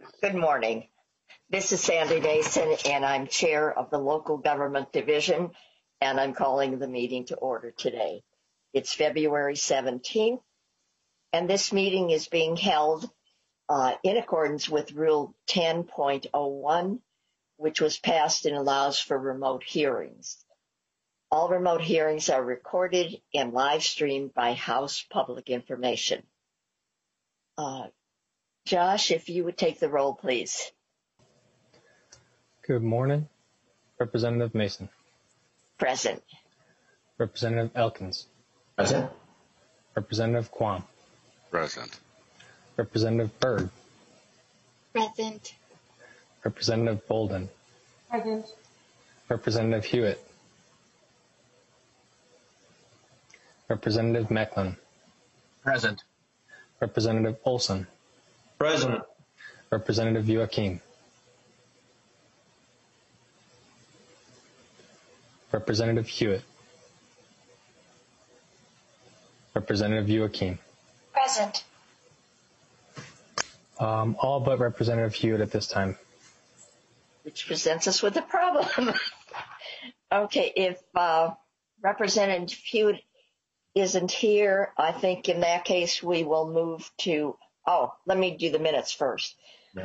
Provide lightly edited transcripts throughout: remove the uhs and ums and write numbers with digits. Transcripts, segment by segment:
Good morning. This is Sandy Mason, and I'm chair of the Local Government Division, and I'm calling the meeting to order today. It's February 17th, and this meeting is being held in accordance with Rule 10.01, which was passed and allows for remote hearings. All remote hearings are recorded and live streamed by House Public Information. Josh, if you would take the roll, please. Good morning. Representative Mason. Present. Representative Elkins. Present. Representative Quam. Present. Representative Byrd. Present. Representative Bolden. Present. Representative Hewitt. Representative Mecklin. Present. Representative Olson. Present. Representative Joachim. Representative Hewitt. Representative Joachim. Present. All but Representative Hewitt at this time. Which presents us with a problem. Okay, if Representative Hewitt isn't here, I think in that case we will move to, let me do the minutes first.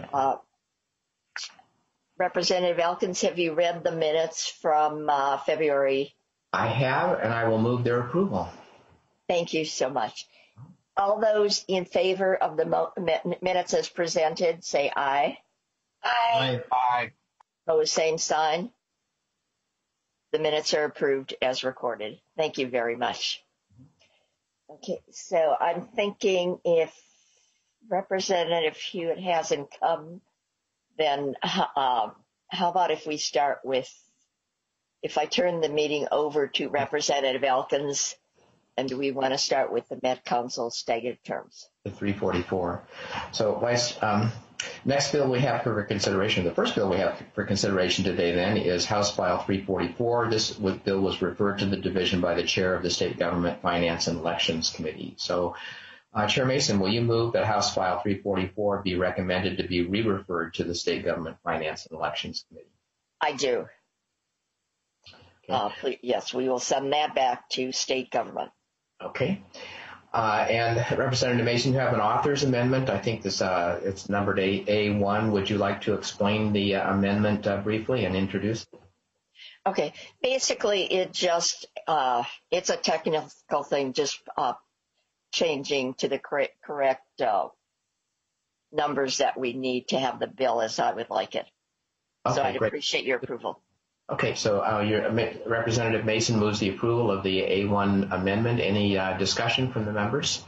Representative Elkins, have you read the minutes from February? I have, and I will move their approval. Thank you so much. All those in favor of the minutes as presented, say aye. Aye. Aye. Opposed, same sign. The minutes are approved as recorded. Thank you very much. Okay, so I'm thinking if Representative Hewitt hasn't come, then how about if we start with, if I turn the meeting over to Representative Elkins, and do we want to start with the Met Council staggered terms? The 344. So, Vice, next bill we have for consideration, the first bill we have for consideration today then is House File 344. This bill was referred to the division by the chair of the State Government Finance and Elections Committee. So, Chair Mason, will you move that House File 344 be recommended to be re-referred to the State Government Finance and Elections Committee? I do. Okay. Please, yes, we will send that back to state government. Okay. And Representative Mason, you have an author's amendment. I think this it's numbered A1. Would you like to explain the amendment briefly and introduce it? Okay. Basically, it just it's a technical thing, just changing to the correct numbers that we need to have the bill as I would like it. Okay, so I'd great. appreciate your approval. Okay, so your Representative Mason moves the approval of the A1 amendment. Any discussion from the members?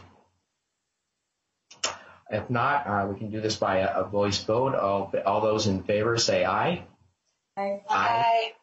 If not, we can do this by a voice vote. All those in favor say aye. Aye. Aye.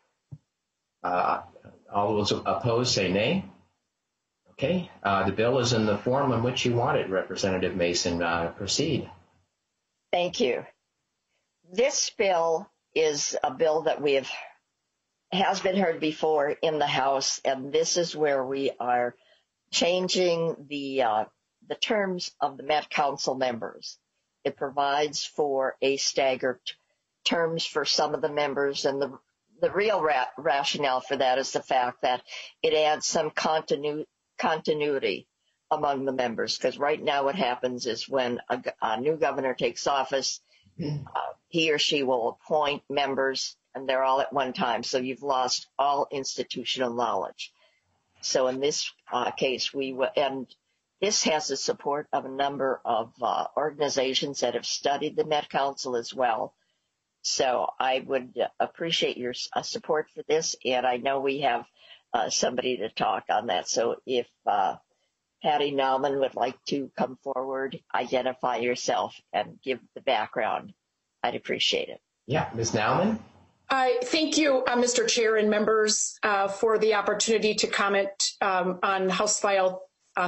All those opposed say nay. Okay, the bill is in the form in which you want it, Representative Mason. Proceed. Thank you. This bill is a bill that has been heard before in the House, and this is where we are changing the terms of the Met Council members. It provides for a staggered terms for some of the members, and the real rationale for that is the fact that it adds some continuity among the members, because right now what happens is when a new governor takes office, he or she will appoint members, and they're all at one time, so you've lost all institutional knowledge. So in this case, and this has the support of a number of organizations that have studied the Met Council as well. So I would appreciate your support for this, and I know we have somebody to talk on that. So if Patty Nauman would like to come forward, identify yourself, and give the background, I'd appreciate it. Yeah, Ms. Nauman? Thank you, Mr. Chair and members, for the opportunity to comment on House File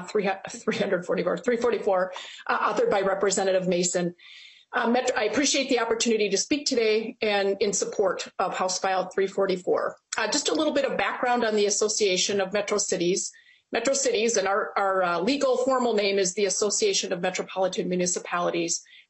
344, authored by Representative Mason. I appreciate the opportunity to speak today and in support of House File 344. Just a little bit of background on the Association of Metro Cities. Metro Cities, and our legal formal name is the Association of Metropolitan Municipalities.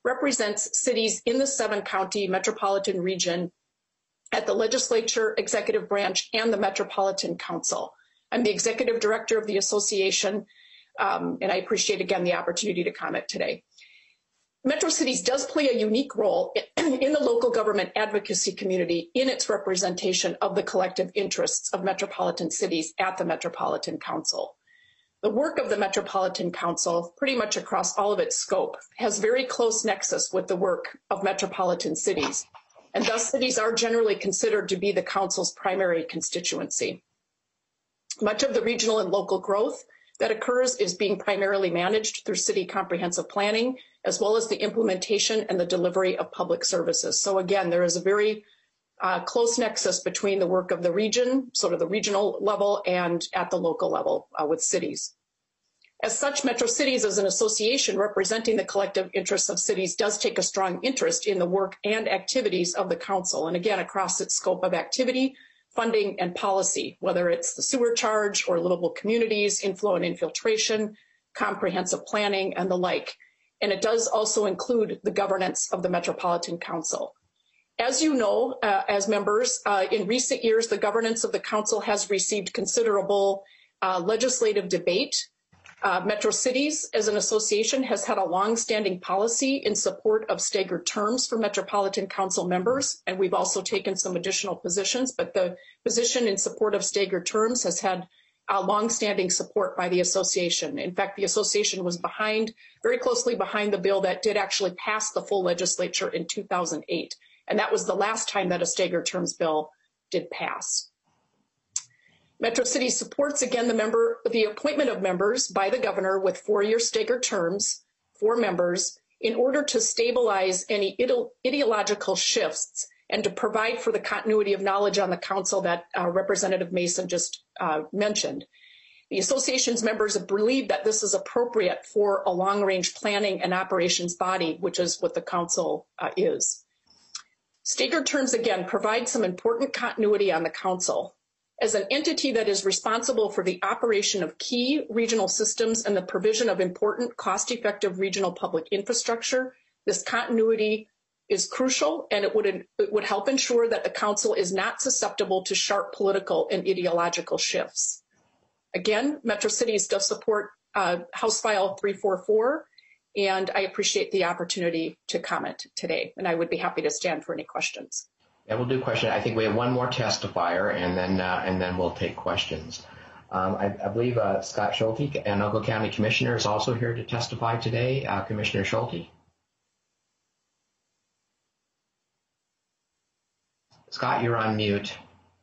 represents cities in the 7-county metropolitan region at the legislature, executive branch, and the Metropolitan Council. I'm the executive director of the association, and I appreciate, again, the opportunity to comment today. Metro Cities does play a unique role in the local government advocacy community in its representation of the collective interests of metropolitan cities at the Metropolitan Council. The work of the Metropolitan Council, pretty much across all of its scope, has very close nexus with the work of metropolitan cities, and thus cities are generally considered to be the Council's primary constituency. Much of the regional and local growth that occurs is being primarily managed through city comprehensive planning, as well as the implementation and the delivery of public services. So again, there is a very close nexus between the work of the region, sort of the regional level, and at the local level with cities. As such, Metro Cities as an association representing the collective interests of cities does take a strong interest in the work and activities of the council, and again, across its scope of activity, funding, and policy, whether it's the sewer charge or livable communities, inflow and infiltration, comprehensive planning, and the like. And it does also include the governance of the Metropolitan Council. As you know, as members, in recent years, the governance of the council has received considerable legislative debate. Metro Cities, as an association, has had a long-standing policy in support of staggered terms for Metropolitan Council members, and we've also taken some additional positions, but the position in support of staggered terms has had long-standing support by the association. In fact, the association was very closely behind the bill that did actually pass the full legislature in 2008, and that was the last time that a staggered terms bill did pass. Metro Cities supports, again, the appointment of members by the governor with 4-year staggered terms for members in order to stabilize any ideological shifts and to provide for the continuity of knowledge on the council that Representative Mason just mentioned. The association's members believe that this is appropriate for a long-range planning and operations body, which is what the council is. Staggered terms, again, provide some important continuity on the council. As an entity that is responsible for the operation of key regional systems and the provision of important cost-effective regional public infrastructure, this continuity is crucial, and it would help ensure that the council is not susceptible to sharp political and ideological shifts. Again, Metro Cities does support House File 344, and I appreciate the opportunity to comment today, and I would be happy to stand for any questions. Yeah, we'll do a question. I think we have one more testifier, and then we'll take questions. I believe Scott Schulte, Anoka County Commissioner, is also here to testify today. Commissioner Schulte. Scott, you're on mute.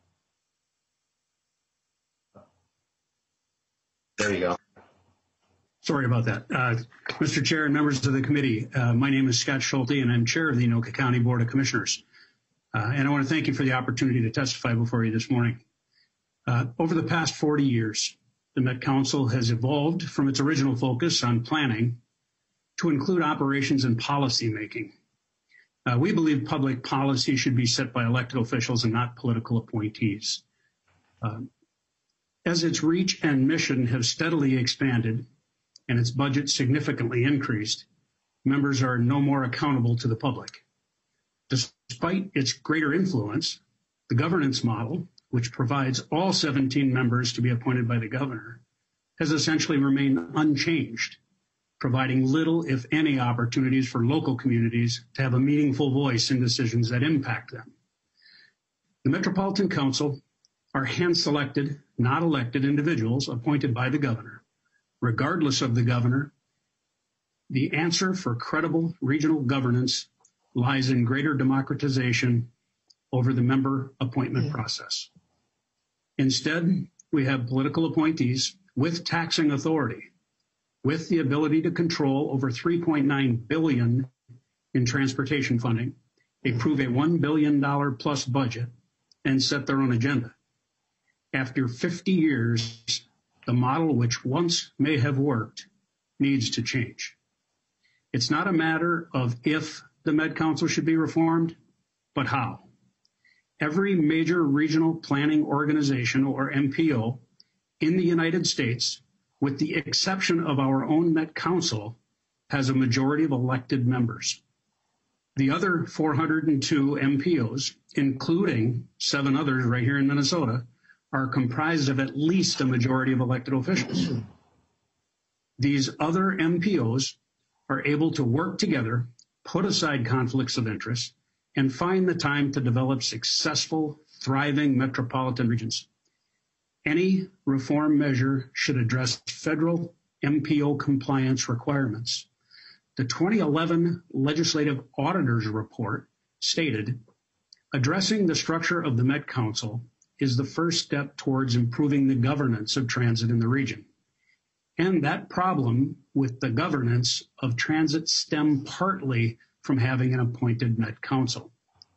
There you go. Sorry about that. Mr. Chair and members of the committee, my name is Scott Schulte, and I'm chair of the Anoka County Board of Commissioners. And I want to thank you for the opportunity to testify before you this morning. Over the past 40 years, the Met Council has evolved from its original focus on planning to include operations and policy making. We believe public policy should be set by elected officials and not political appointees. As its reach and mission have steadily expanded and its budget significantly increased, members are no more accountable to the public. Despite its greater influence, the governance model, which provides all 17 members to be appointed by the governor, has essentially remained unchanged, providing little, if any, opportunities for local communities to have a meaningful voice in decisions that impact them. The Metropolitan Council are hand-selected, not elected individuals appointed by the governor. Regardless of the governor, the answer for credible regional governance lies in greater democratization over the member appointment process. Instead, we have political appointees with taxing authority, with the ability to control over $3.9 billion in transportation funding, approve a $1 billion plus budget, and set their own agenda. After 50 years, the model which once may have worked needs to change. It's not a matter of if the Med Council should be reformed, but how. Every major regional planning organization, or MPO, in the United States, with the exception of our own Met Council, has a majority of elected members. The other 402 MPOs, including 7 others right here in Minnesota, are comprised of at least a majority of elected officials. These other MPOs are able to work together, put aside conflicts of interest, and find the time to develop successful, thriving metropolitan regions. Any reform measure should address federal MPO compliance requirements. The 2011 Legislative Auditor's Report stated, addressing the structure of the Met Council is the first step towards improving the governance of transit in the region. And that problem with the governance of transit stem partly from having an appointed Met Council.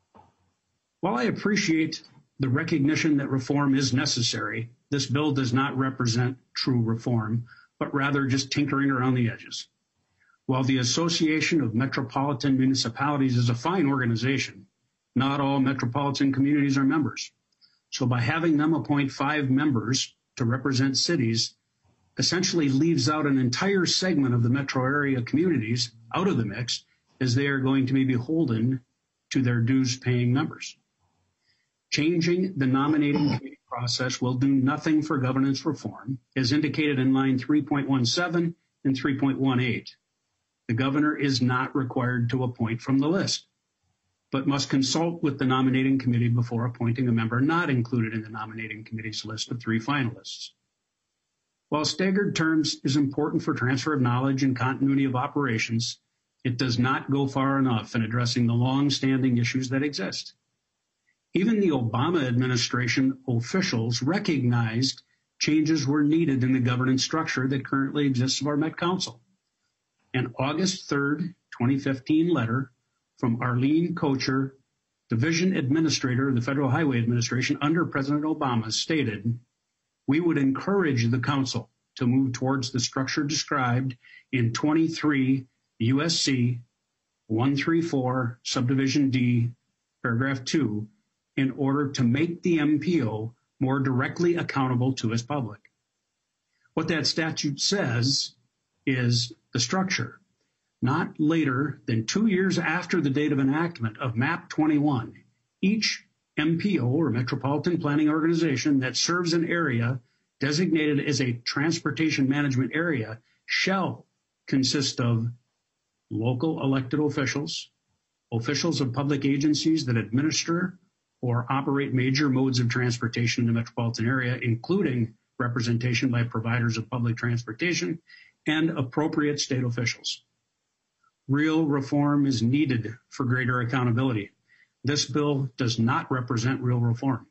While I appreciate the recognition that reform is necessary, this bill does not represent true reform, but rather just tinkering around the edges. While the Association of Metropolitan Municipalities is a fine organization, not all metropolitan communities are members. So by having them appoint 5 members to represent cities essentially leaves out an entire segment of the metro area communities out of the mix, as they are going to be beholden to their dues-paying members. Changing the nominating committee process will do nothing for governance reform, as indicated in line 3.17 and 3.18. The governor is not required to appoint from the list, but must consult with the nominating committee before appointing a member not included in the nominating committee's list of 3 finalists. While staggered terms is important for transfer of knowledge and continuity of operations, it does not go far enough in addressing the long-standing issues that exist. Even the Obama administration officials recognized changes were needed in the governance structure that currently exists of our Met Council. An August 3rd, 2015 letter from Arlene Kocher, Division Administrator of the Federal Highway Administration under President Obama, stated, we would encourage the Council to move towards the structure described in 23 USC 134 Subdivision D, Paragraph 2, in order to make the MPO more directly accountable to its public. What that statute says is the structure. Not later than 2 years after the date of enactment of MAP 21, each MPO or Metropolitan Planning Organization that serves an area designated as a transportation management area shall consist of local elected officials, officials of public agencies that administer or operate major modes of transportation in the metropolitan area, including representation by providers of public transportation and appropriate state officials. Real reform is needed for greater accountability. This bill does not represent real reform.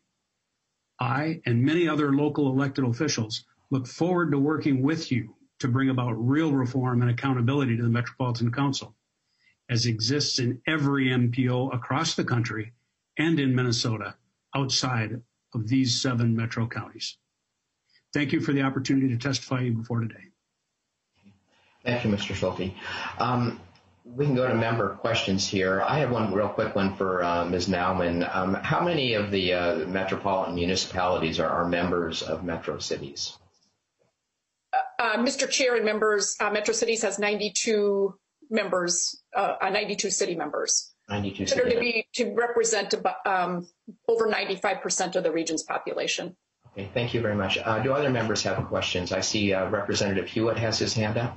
I and many other local elected officials look forward to working with you to bring about real reform and accountability to the Metropolitan Council, as exists in every MPO across the country and in Minnesota outside of these 7 metro counties. Thank you for the opportunity to testify before today. Thank you, Mr. Schulte. We can go to member questions here. I have one real quick one for Ms. Naumann. How many of the metropolitan municipalities are members of Metro Cities? Mr. Chair and members, Metro Cities has 92 members, 92 city members. 92 city members. To represent about, over 95% of the region's population. Okay, thank you very much. Do other members have questions? I see Representative Hewitt has his hand up.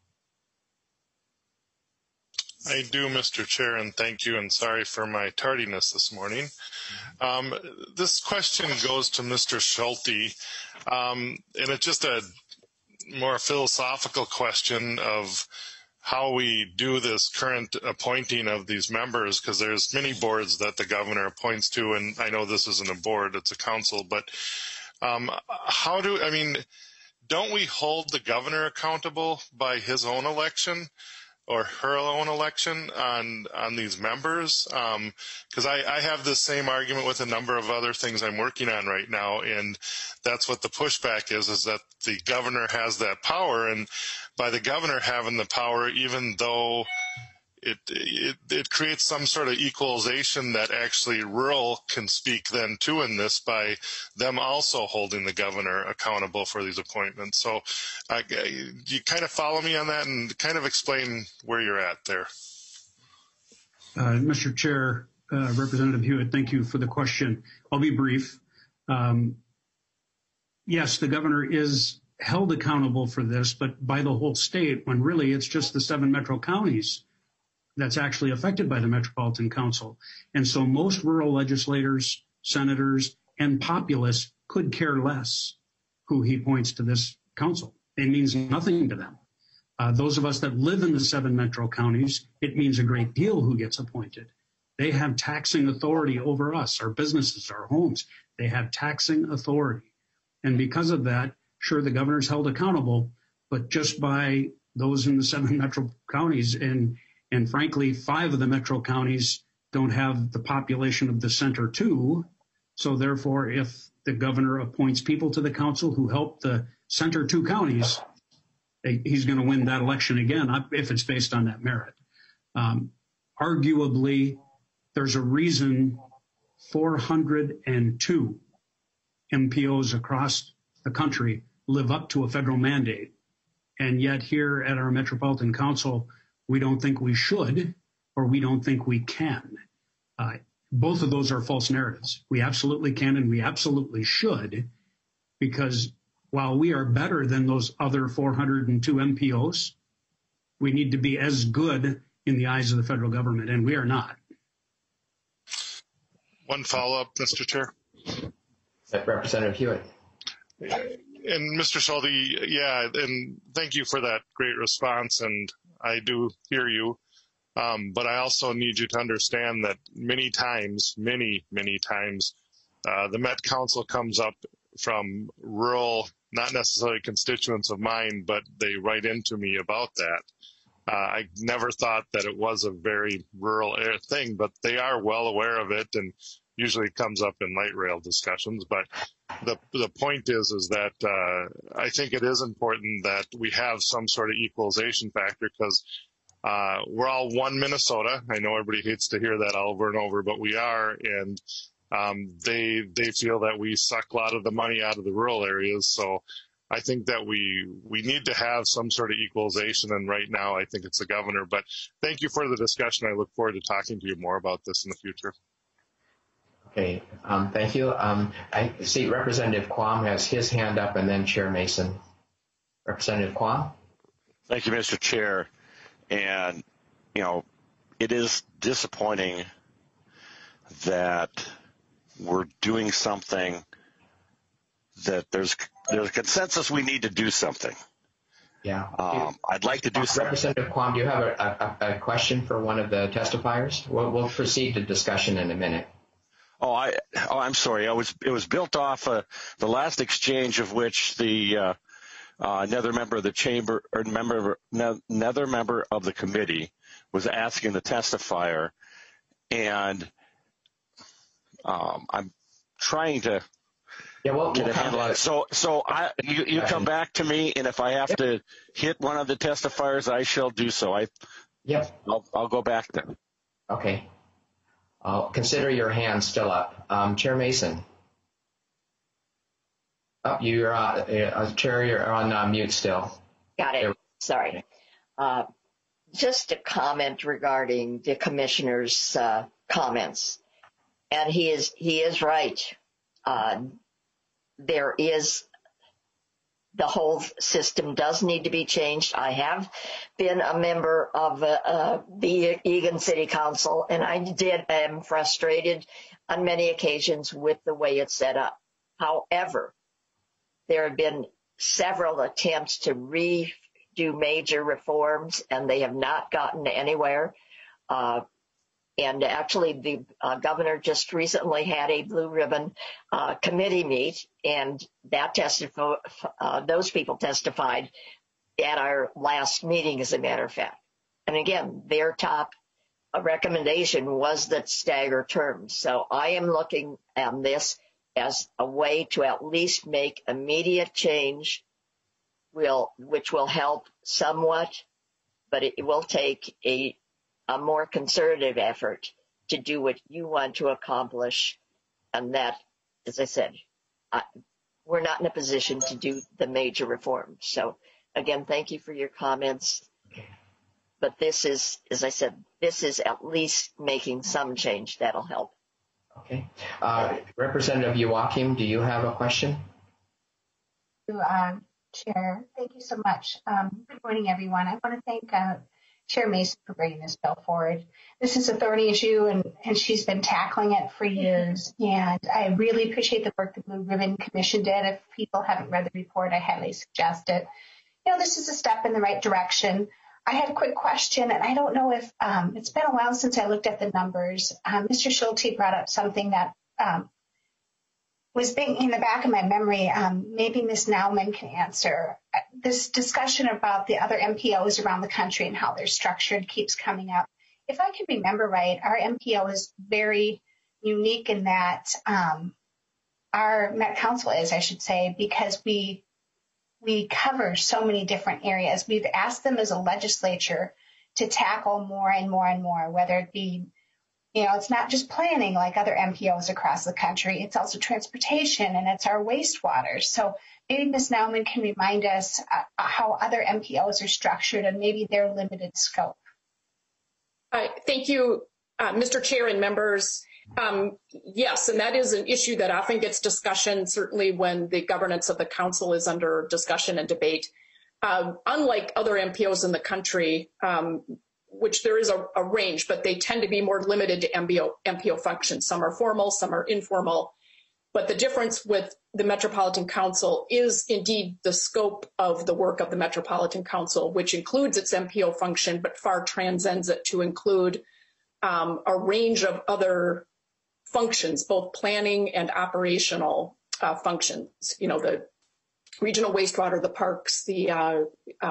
I do, Mr. Chair, and thank you, and sorry for my tardiness this morning. This question goes to Mr. Schulte, and it's just a more philosophical question of how we do this current appointing of these members, because there's many boards that the governor appoints to, and I know this isn't a board, it's a council, but don't we hold the governor accountable by his own election or her own election on these members? Because I have the same argument with a number of other things I'm working on right now, and that's what the pushback is that the governor has that power, and by the governor having the power, even though it creates some sort of equalization that actually rural can speak then too in this by them also holding the governor accountable for these appointments. So you kind of follow me on that and kind of explain where you're at there. Mr. Chair, Representative Hewitt, thank you for the question. I'll be brief. Yes, the governor is held accountable for this, but by the whole state, when really it's just the 7 metro counties that's actually affected by the Metropolitan Council. And so most rural legislators, senators, and populists could care less who he points to this council. It means nothing to them. Those of us that live in the 7 metro counties, it means a great deal who gets appointed. They have taxing authority over us, our businesses, our homes. They have taxing authority. And because of that, sure, the governor's held accountable, but just by those in the 7 metro counties, and frankly, 5 of the metro counties don't have the population of the center 2. So therefore, if the governor appoints people to the council who help the center 2 counties, he's going to win that election again if it's based on that merit. Arguably, there's a reason 402 MPOs across the country live up to a federal mandate. And yet here at our Metropolitan Council, we don't think we should, or we don't think we can. Both of those are false narratives. We absolutely can and we absolutely should, because while we are better than those other 402 MPOs, we need to be as good in the eyes of the federal government, and we are not. One follow-up, Mr. Chair. Representative Hewitt. And Mr. Schulte, yeah, and thank you for that great response, and I do hear you. But I also need you to understand that many times, the Met Council comes up from rural, not necessarily constituents of mine, but they write into me about that. I never thought that it was a very rural thing, but they are well aware of it, and usually comes up in light rail discussions. But the point is that I think it is important that we have some sort of equalization factor, because we're all one Minnesota. I know everybody hates to hear that over and over, but we are, and they feel that we suck a lot of the money out of the rural areas. So I think that we need to have some sort of equalization, and right now I think it's the governor. But thank you for the discussion. I look forward to talking to you more about this in the future. Okay, thank you. I see Representative Quam has his hand up, and then Chair Mason. Representative Quam? Thank you, Mr. Chair. And, it is disappointing that we're doing something that there's a consensus we need to do something. Yeah. I'd like to do something. Representative Quam, do you have a question for one of the testifiers? We'll proceed to discussion in a minute. I'm sorry. It was built off the last exchange of which the another member of the chamber or another member of the committee was asking the testifier, and I'm trying to get a handle on it. So you come back to me, and if I have to hit one of the testifiers, I shall do so. I'll go back then. Okay. Consider your hand still up. Chair Mason. You're Chair, you're on mute still. Got it. Sorry. Just a comment regarding the commissioner's comments. And he is right. The whole system does need to be changed. I have been a member of the Eagan City Council, and I am frustrated on many occasions with the way it's set up. However, there have been several attempts to redo major reforms, and they have not gotten anywhere. And actually, the governor just recently had a blue ribbon committee meet, and that those people testified at our last meeting, as a matter of fact. And again, their top recommendation was that stagger terms. So I am looking at this as a way to at least make immediate change, which will help somewhat, but it will take a more conservative effort to do what you want to accomplish. And that, as I said, we're not in a position to do the major reforms. So again, thank you for your comments. But this is, as I said, this is at least making some change that'll help. Okay. Representative Joachim, do you have a question? Chair, thank you so much. Good morning, everyone. I want to thank Chair Mason for bringing this bill forward. This is a thorny issue, and she's been tackling it for years. And I really appreciate the work the Blue Ribbon Commission did. If people haven't read the report, I highly suggest it. This is a step in the right direction. I had a quick question, and I don't know if it's been a while since I looked at the numbers. Mr. Schulte brought up something that was being in the back of my memory. Maybe Ms. Nauman can answer. This discussion about the other MPOs around the country and how they're structured keeps coming up. If I can remember right, our MPO is very unique in that our Met Council is, I should say, because we cover so many different areas. We've asked them as a legislature to tackle more and more and more, whether it be, it's not just planning like other MPOs across the country. It's also transportation, and it's our wastewater. So maybe Ms. Nauman can remind us how other MPOs are structured and maybe their limited scope. Thank you, Mr. Chair and members. Yes, and that is an issue that often gets discussion, certainly when the governance of the council is under discussion and debate. Unlike other MPOs in the country, which there is a range, but they tend to be more limited to MPO functions. Some are formal, some are informal. But the difference with the Metropolitan Council is indeed the scope of the work of the Metropolitan Council, which includes its MPO function, but far transcends it to include a range of other functions, both planning and operational functions. The regional wastewater, the parks, the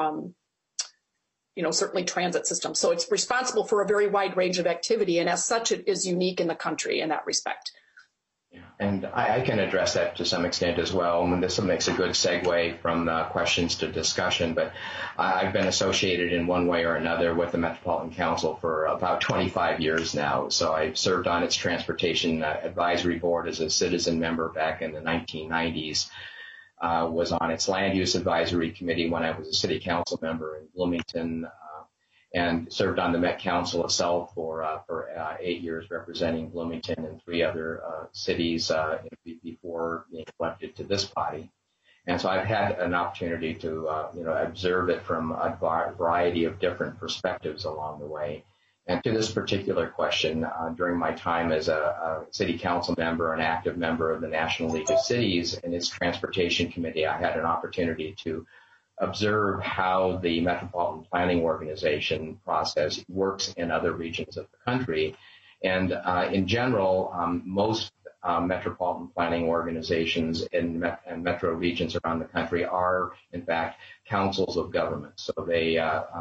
certainly transit system. So it's responsible for a very wide range of activity, and as such, it is unique in the country in that respect. Yeah. And I can address that to some extent as well. And this makes a good segue from questions to discussion. But I've been associated in one way or another with the Metropolitan Council for about 25 years now. So I served on its Transportation Advisory Board as a citizen member back in the 1990s. Was on its Land Use Advisory Committee when I was a city council member in Bloomington, and served on the Met Council itself for 8 years, representing Bloomington and 3 other cities before being elected to this body. And so I've had an opportunity to observe it from a variety of different perspectives along the way. And to this particular question, during my time as a city council member, an active member of the National League of Cities and its Transportation Committee, I had an opportunity to observe how the Metropolitan Planning Organization process works in other regions of the country. And in general, most metropolitan planning organizations in metro regions around the country are, in fact, councils of government. So they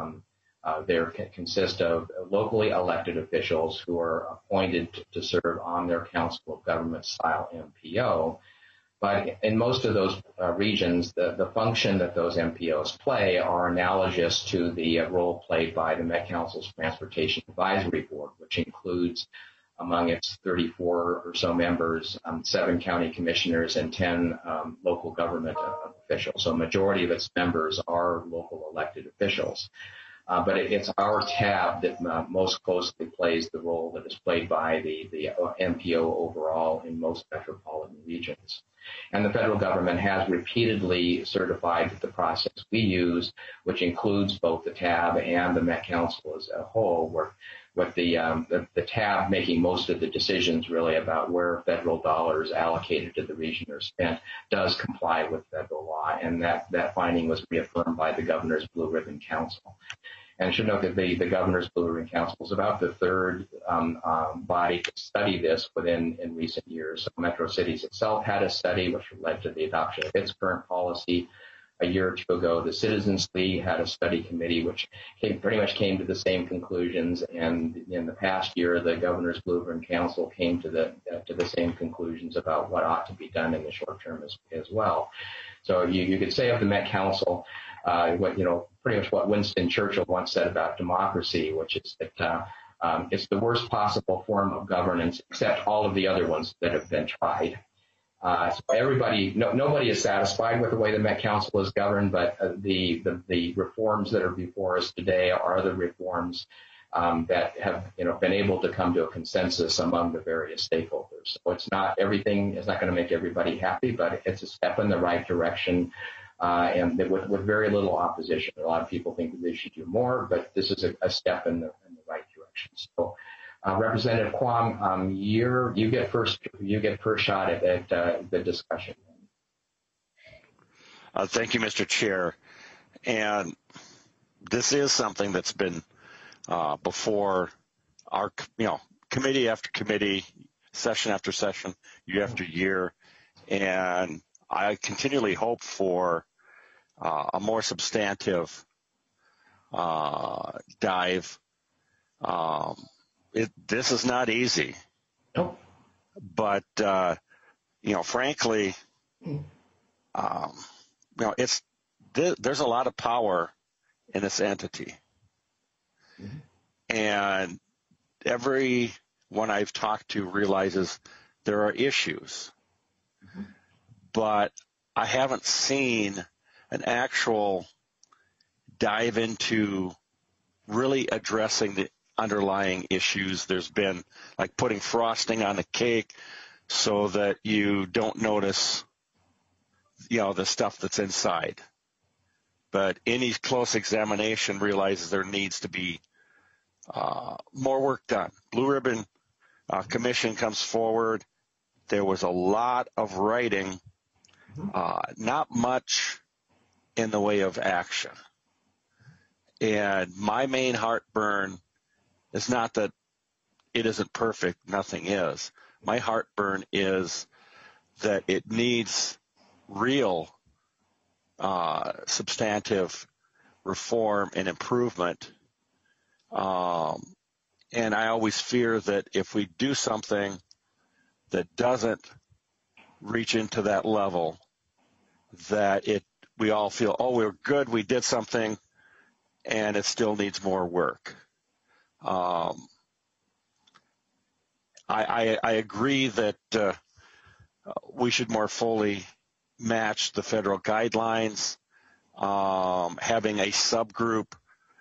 consist of locally elected officials who are appointed to serve on their council of government style MPO. But in most of those regions, the function that those MPOs play are analogous to the role played by the Met Council's Transportation Advisory Board, which includes among its 34 or so members, 7 county commissioners and 10 local government officials. So a majority of its members are local elected officials. But it's our tab that most closely plays the role that is played by the MPO overall in most metropolitan regions. And the federal government has repeatedly certified that the process we use, which includes both the tab and the Met Council as a whole, with the tab making most of the decisions really about where federal dollars allocated to the region are spent, does comply with federal law. And that finding was reaffirmed by the Governor's Blue Ribbon Council. And I should note that the Governor's Blue Ribbon Council is about the third body to study this in recent years. So Metro Cities itself had a study which led to the adoption of its current policy. A year or two ago, the Citizens League had a study committee which pretty much came to the same conclusions. And in the past year, the Governor's Blue Ribbon Council came to the same conclusions about what ought to be done in the short term as well. So you could say of the Met Council, pretty much what Winston Churchill once said about democracy, which is that it's the worst possible form of governance, except all of the other ones that have been tried. So nobody is satisfied with the way the Met Council is governed, but the reforms that are before us today are the reforms that have been able to come to a consensus among the various stakeholders. So it's not everything is not going to make everybody happy, but it's a step in the right direction, and with very little opposition. A lot of people think that they should do more, but this is a step in the right direction. So. Representative Kwong, you get first shot at the discussion. Thank you, Mr. Chair. And this is something that's been before our, committee after committee, session after session, year after year, and I continually hope for a more substantive dive. This is not easy. Nope. But, frankly, there's a lot of power in this entity. Mm-hmm. And everyone I've talked to realizes there are issues. Mm-hmm. But I haven't seen an actual dive into really addressing the underlying issues. There's been like putting frosting on the cake so that you don't notice, the stuff that's inside. But any close examination realizes there needs to be more work done. Blue Ribbon Commission comes forward. There was a lot of writing, not much in the way of action. And my main heartburn is not that it isn't perfect, nothing is. My heartburn is that it needs real substantive reform and improvement. And I always fear that if we do something that doesn't reach into that level, that we all feel, we're good, we did something, and it still needs more work. I agree that we should more fully match the federal guidelines, having a subgroup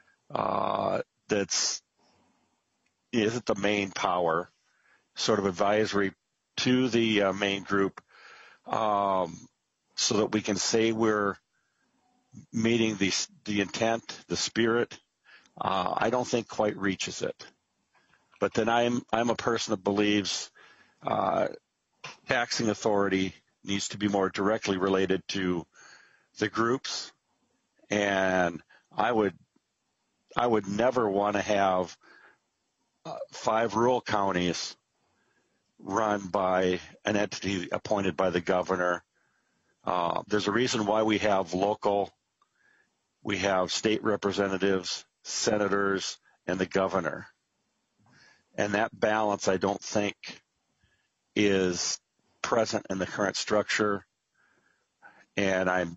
that's isn't the main power, sort of advisory to the main group, so that we can say we're meeting the intent, the spirit. I don't think quite reaches it. But then I'm a person that believes taxing authority needs to be more directly related to the groups, and I would never want to have 5 rural counties run by an entity appointed by the governor. There's a reason why we have we have state representatives, senators, and the governor. And that balance, I don't think, is present in the current structure. And I'm,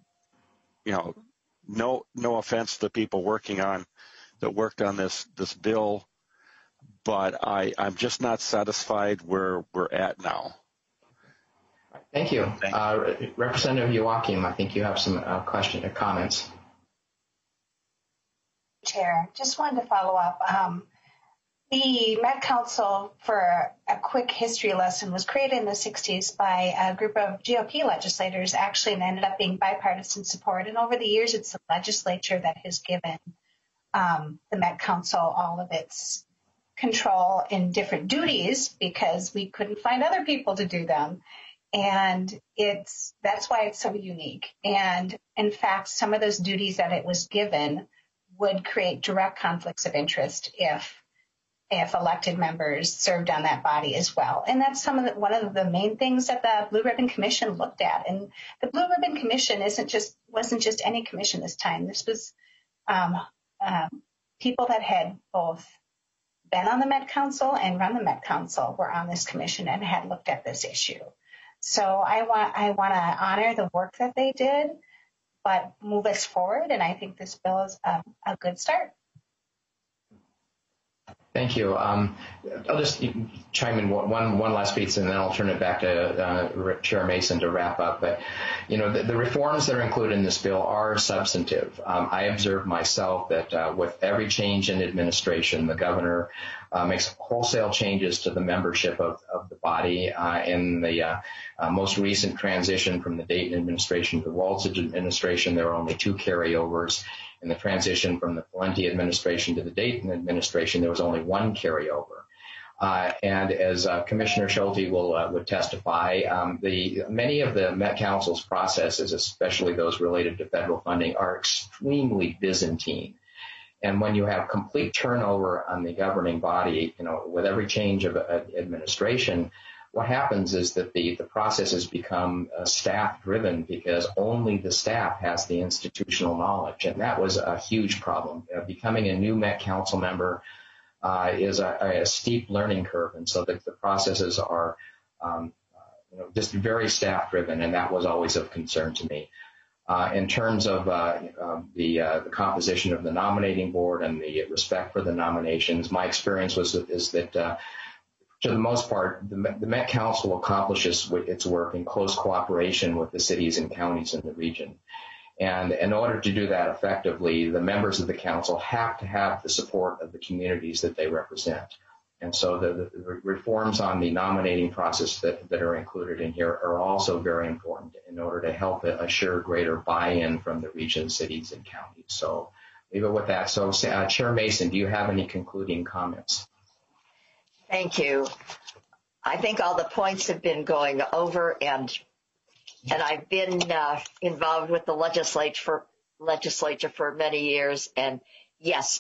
no offense to the people worked on this bill, but I'm just not satisfied where we're at now. Thank you. Representative Youakim, I think you have some questions or comments. Chair, just wanted to follow up. The Met Council, for a quick history lesson, was created in the 60s by a group of GOP legislators, actually, and ended up being bipartisan support. And over the years, it's the legislature that has given the Met Council all of its control in different duties because we couldn't find other people to do them. And that's why it's so unique. And in fact, some of those duties that it was given would create direct conflicts of interest if elected members served on that body as well. And that's one of the main things that the Blue Ribbon Commission looked at. And the Blue Ribbon Commission wasn't just any commission this time. This was people that had both been on the Met Council and run the Met Council were on this commission and had looked at this issue. So I want to honor the work that they did, but move us forward. And I think this bill is a good start. Thank you. I'll just chime in one last piece, and then I'll turn it back to Chair Mason to wrap up. But, the reforms that are included in this bill are substantive. I observed myself that with every change in administration, the governor makes wholesale changes to the membership of the body. In the most recent transition from the Dayton administration to the Walzage administration, there were only 2 carryovers. In the transition from the Valenti administration to the Dayton administration, there was only 1 carryover. And as Commissioner Schulte would testify, many of the Met Council's processes, especially those related to federal funding, are extremely Byzantine. And when you have complete turnover on the governing body, with every change of administration, what happens is that the processes become staff-driven because only the staff has the institutional knowledge, and that was a huge problem. Becoming a new Met Council member is a steep learning curve, and so the processes are just very staff-driven, and that was always of concern to me. In terms of the composition of the nominating board and the respect for the nominations, my experience is that to the most part, the Met Council accomplishes its work in close cooperation with the cities and counties in the region. And in order to do that effectively, the members of the council have to have the support of the communities that they represent. And so the reforms on the nominating process that are included in here are also very important in order to help assure greater buy-in from the region, cities, and counties. So leave it with that. So Chair Mason, do you have any concluding comments? Thank you. I think all the points have been going over, and I've been involved with the legislature for many years. And yes,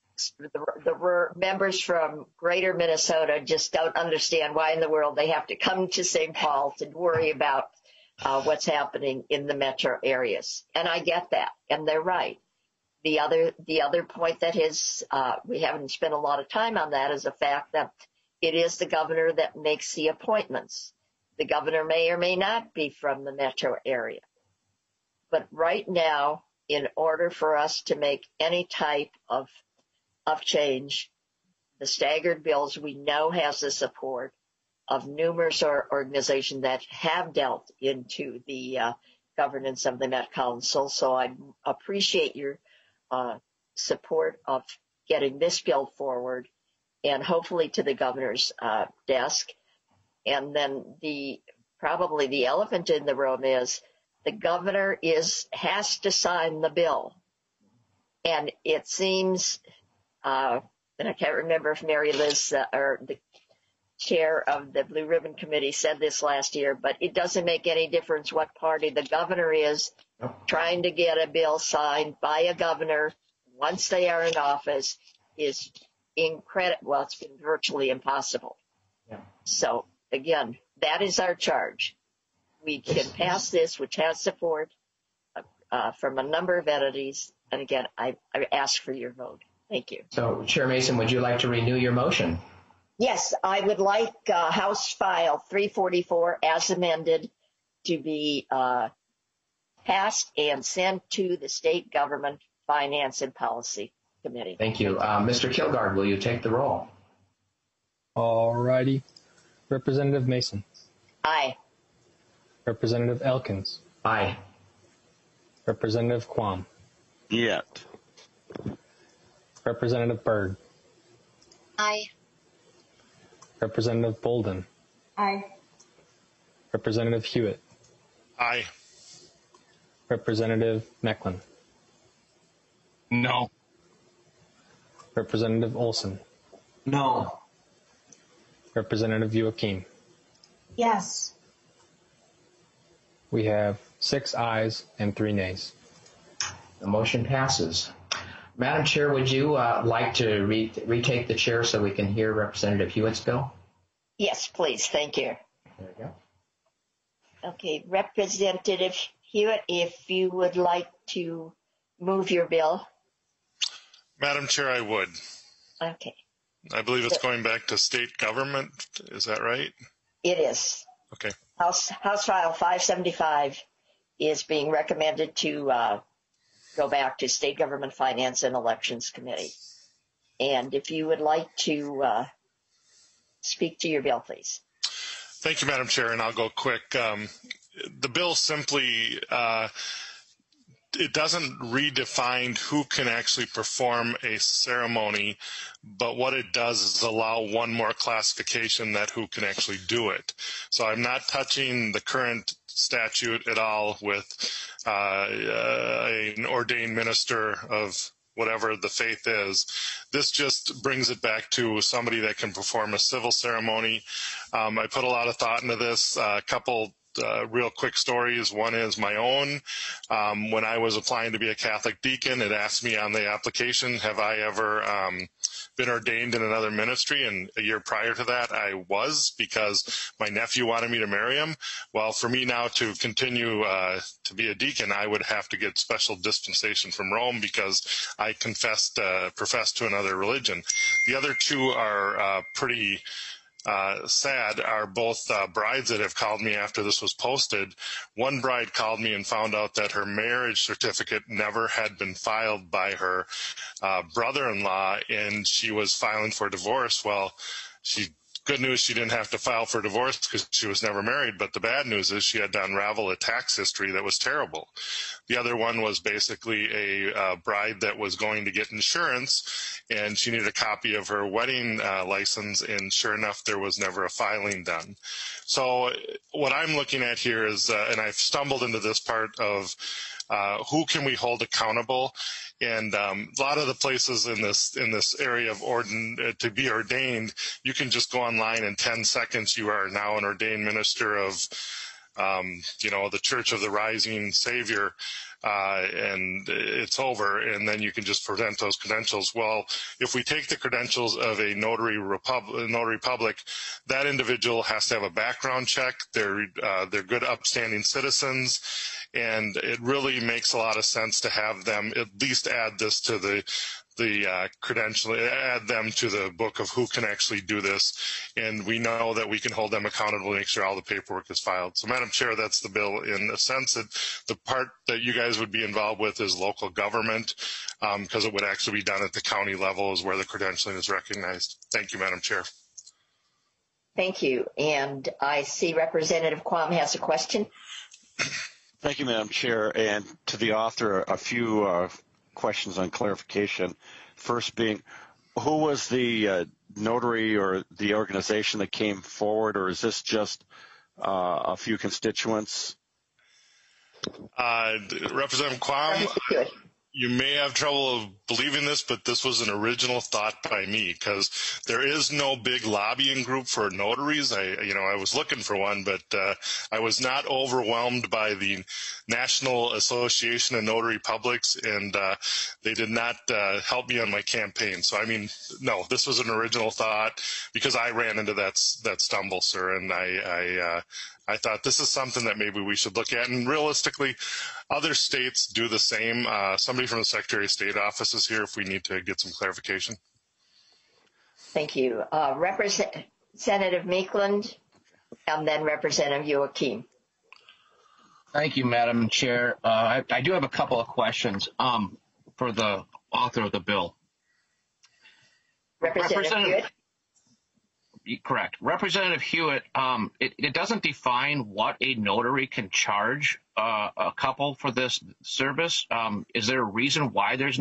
the members from Greater Minnesota just don't understand why in the world they have to come to St. Paul to worry about what's happening in the metro areas. And I get that, and they're right. The other point that we haven't spent a lot of time on that is the fact that it is the governor that makes the appointments. The governor may or may not be from the metro area. But right now, in order for us to make any type of change, the staggered bills we know has the support of numerous organizations that have dealt into the governance of the Met Council. So I appreciate your support of getting this bill forward, and hopefully to the governor's desk. And then probably the elephant in the room is the governor has to sign the bill. And it seems, and I can't remember if Mary Liz or the chair of the Blue Ribbon Committee said this last year, but it doesn't make any difference what party the governor is. Trying to get a bill signed by a governor once they are in office is incredible. Well, it's been virtually impossible. Yeah. So again, that is our charge. We can pass this, which has support from a number of entities. And again, I ask for your vote. Thank you. So, Chair Mason, would you like to renew your motion? Yes, I would like House File 344 as amended to be passed and sent to the State Government Finance and Policy Committee. Thank you. Mr. Kilgard, will you take the roll? All righty. Representative Mason. Aye. Representative Elkins. Aye. Representative Quam. Yet. Representative Byrd. Aye. Representative Bolden. Aye. Representative Hewitt. Aye. Representative Mecklin. No. Representative Olson. No. Representative Joachim. Yes. We have 6 ayes and 3 nays. The motion passes. Madam Chair, would you like to retake the chair so we can hear Representative Hewitt's bill? Yes, please. Thank you. There we go. Okay, Representative Hewitt, if you would like to move your bill. Madam Chair, I would. Okay. I believe it's going back to state government. Is that right? It is. Okay. House File 575 is being recommended to go back to State Government Finance and Elections Committee. And if you would like to speak to your bill, please. Thank you, Madam Chair, and I'll go quick. The bill simply it doesn't redefine who can actually perform a ceremony, but what it does is allow one more classification that who can actually do it. So I'm not touching the current statute at all with an ordained minister of whatever the faith is. This just brings it back to somebody that can perform a civil ceremony. I put a lot of thought into this. A couple real quick stories. One is my own. When I was applying to be a Catholic deacon, it asked me on the application, have I ever been ordained in another ministry? And a year prior to that, I was, because my nephew wanted me to marry him. Well, for me now to continue to be a deacon, I would have to get special dispensation from Rome because I professed to another religion. The other two are pretty sad, are both brides that have called me after this was posted. One bride called me and found out that her marriage certificate never had been filed by her brother-in-law, and she was filing for divorce. Well, good news, she didn't have to file for divorce because she was never married, but the bad news is she had to unravel a tax history that was terrible. The other one was basically a bride that was going to get insurance, and she needed a copy of her wedding license, and sure enough, there was never a filing done. So what I'm looking at here is, and I've stumbled into this part of who can we hold accountable? And a lot of the places in this area of to be ordained, you can just go online in 10 seconds. You are now an ordained minister of, the Church of the Rising Savior, and it's over. And then you can just present those credentials. Well, if we take the credentials of a notary public, that individual has to have a background check. They're good, upstanding citizens. And it really makes a lot of sense to have them at least add this to the credential, add them to the book of who can actually do this. And we know that we can hold them accountable and make sure all the paperwork is filed. So, Madam Chair, that's the bill. In the sense that the part that you guys would be involved with is local government, because it would actually be done at the county level is where the credentialing is recognized. Thank you, Madam Chair. Thank you. And I see Representative Quam has a question. Thank you, Madam Chair. And to the author, a few questions on clarification. First being, who was the notary or the organization that came forward, or is this just a few constituents? Representative Quam, you may have trouble believing this, but this was an original thought by me, because there is no big lobbying group for notaries. I was looking for one, but I was not overwhelmed by the National Association of Notary Publics, and they did not help me on my campaign. So, no, this was an original thought because I ran into that stumble, sir, and I thought this is something that maybe we should look at. And realistically, other states do the same. Somebody from the Secretary of State office is here if we need to get some clarification. Thank you. Representative Meekland, and then Representative Joachim. Thank you, Madam Chair. I do have a couple of questions for the author of the bill. Representative Hewitt? Correct. Representative Hewitt, it doesn't define what a notary can charge a couple for this service. I'm sorry,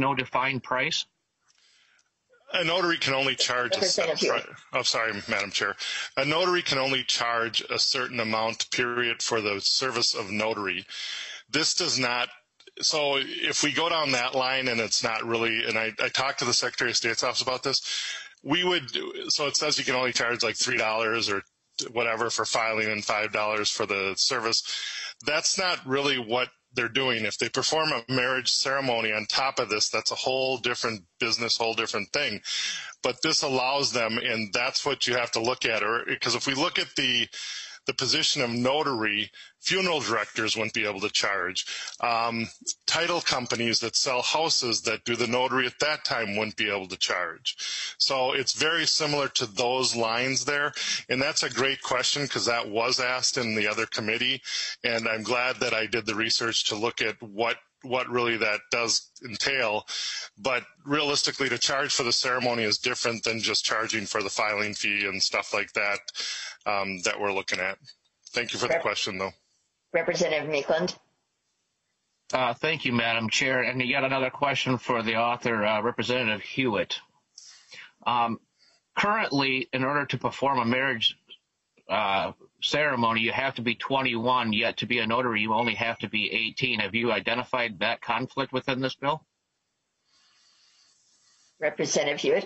Madam Chair. A notary can only charge a certain amount, period, for the service of notary. This does not. So if we go down that line and it's not really, and I talked to the Secretary of State's office about this, so it says you can only charge like $3 or whatever for filing and $5 for the service. That's not really what they're doing. If they perform a marriage ceremony on top of this, that's a whole different business, whole different thing. But this allows them, and that's what you have to look at. Because if we look at the position of notary, funeral directors wouldn't be able to charge. Title companies that sell houses that do the notary at that time wouldn't be able to charge. So it's very similar to those lines there. And that's a great question because that was asked in the other committee. And I'm glad that I did the research to look at what what really that does entail. But realistically, to charge for the ceremony is different than just charging for the filing fee and stuff like that that we're looking at. Thank you for the question, though. Representative Meekland. Thank you, Madam Chair. And yet another question for the author, Representative Hewitt. Currently, in order to perform a marriage ceremony, you have to be 21, yet to be a notary, you only have to be 18. Have you identified that conflict within this bill? Representative Hewitt.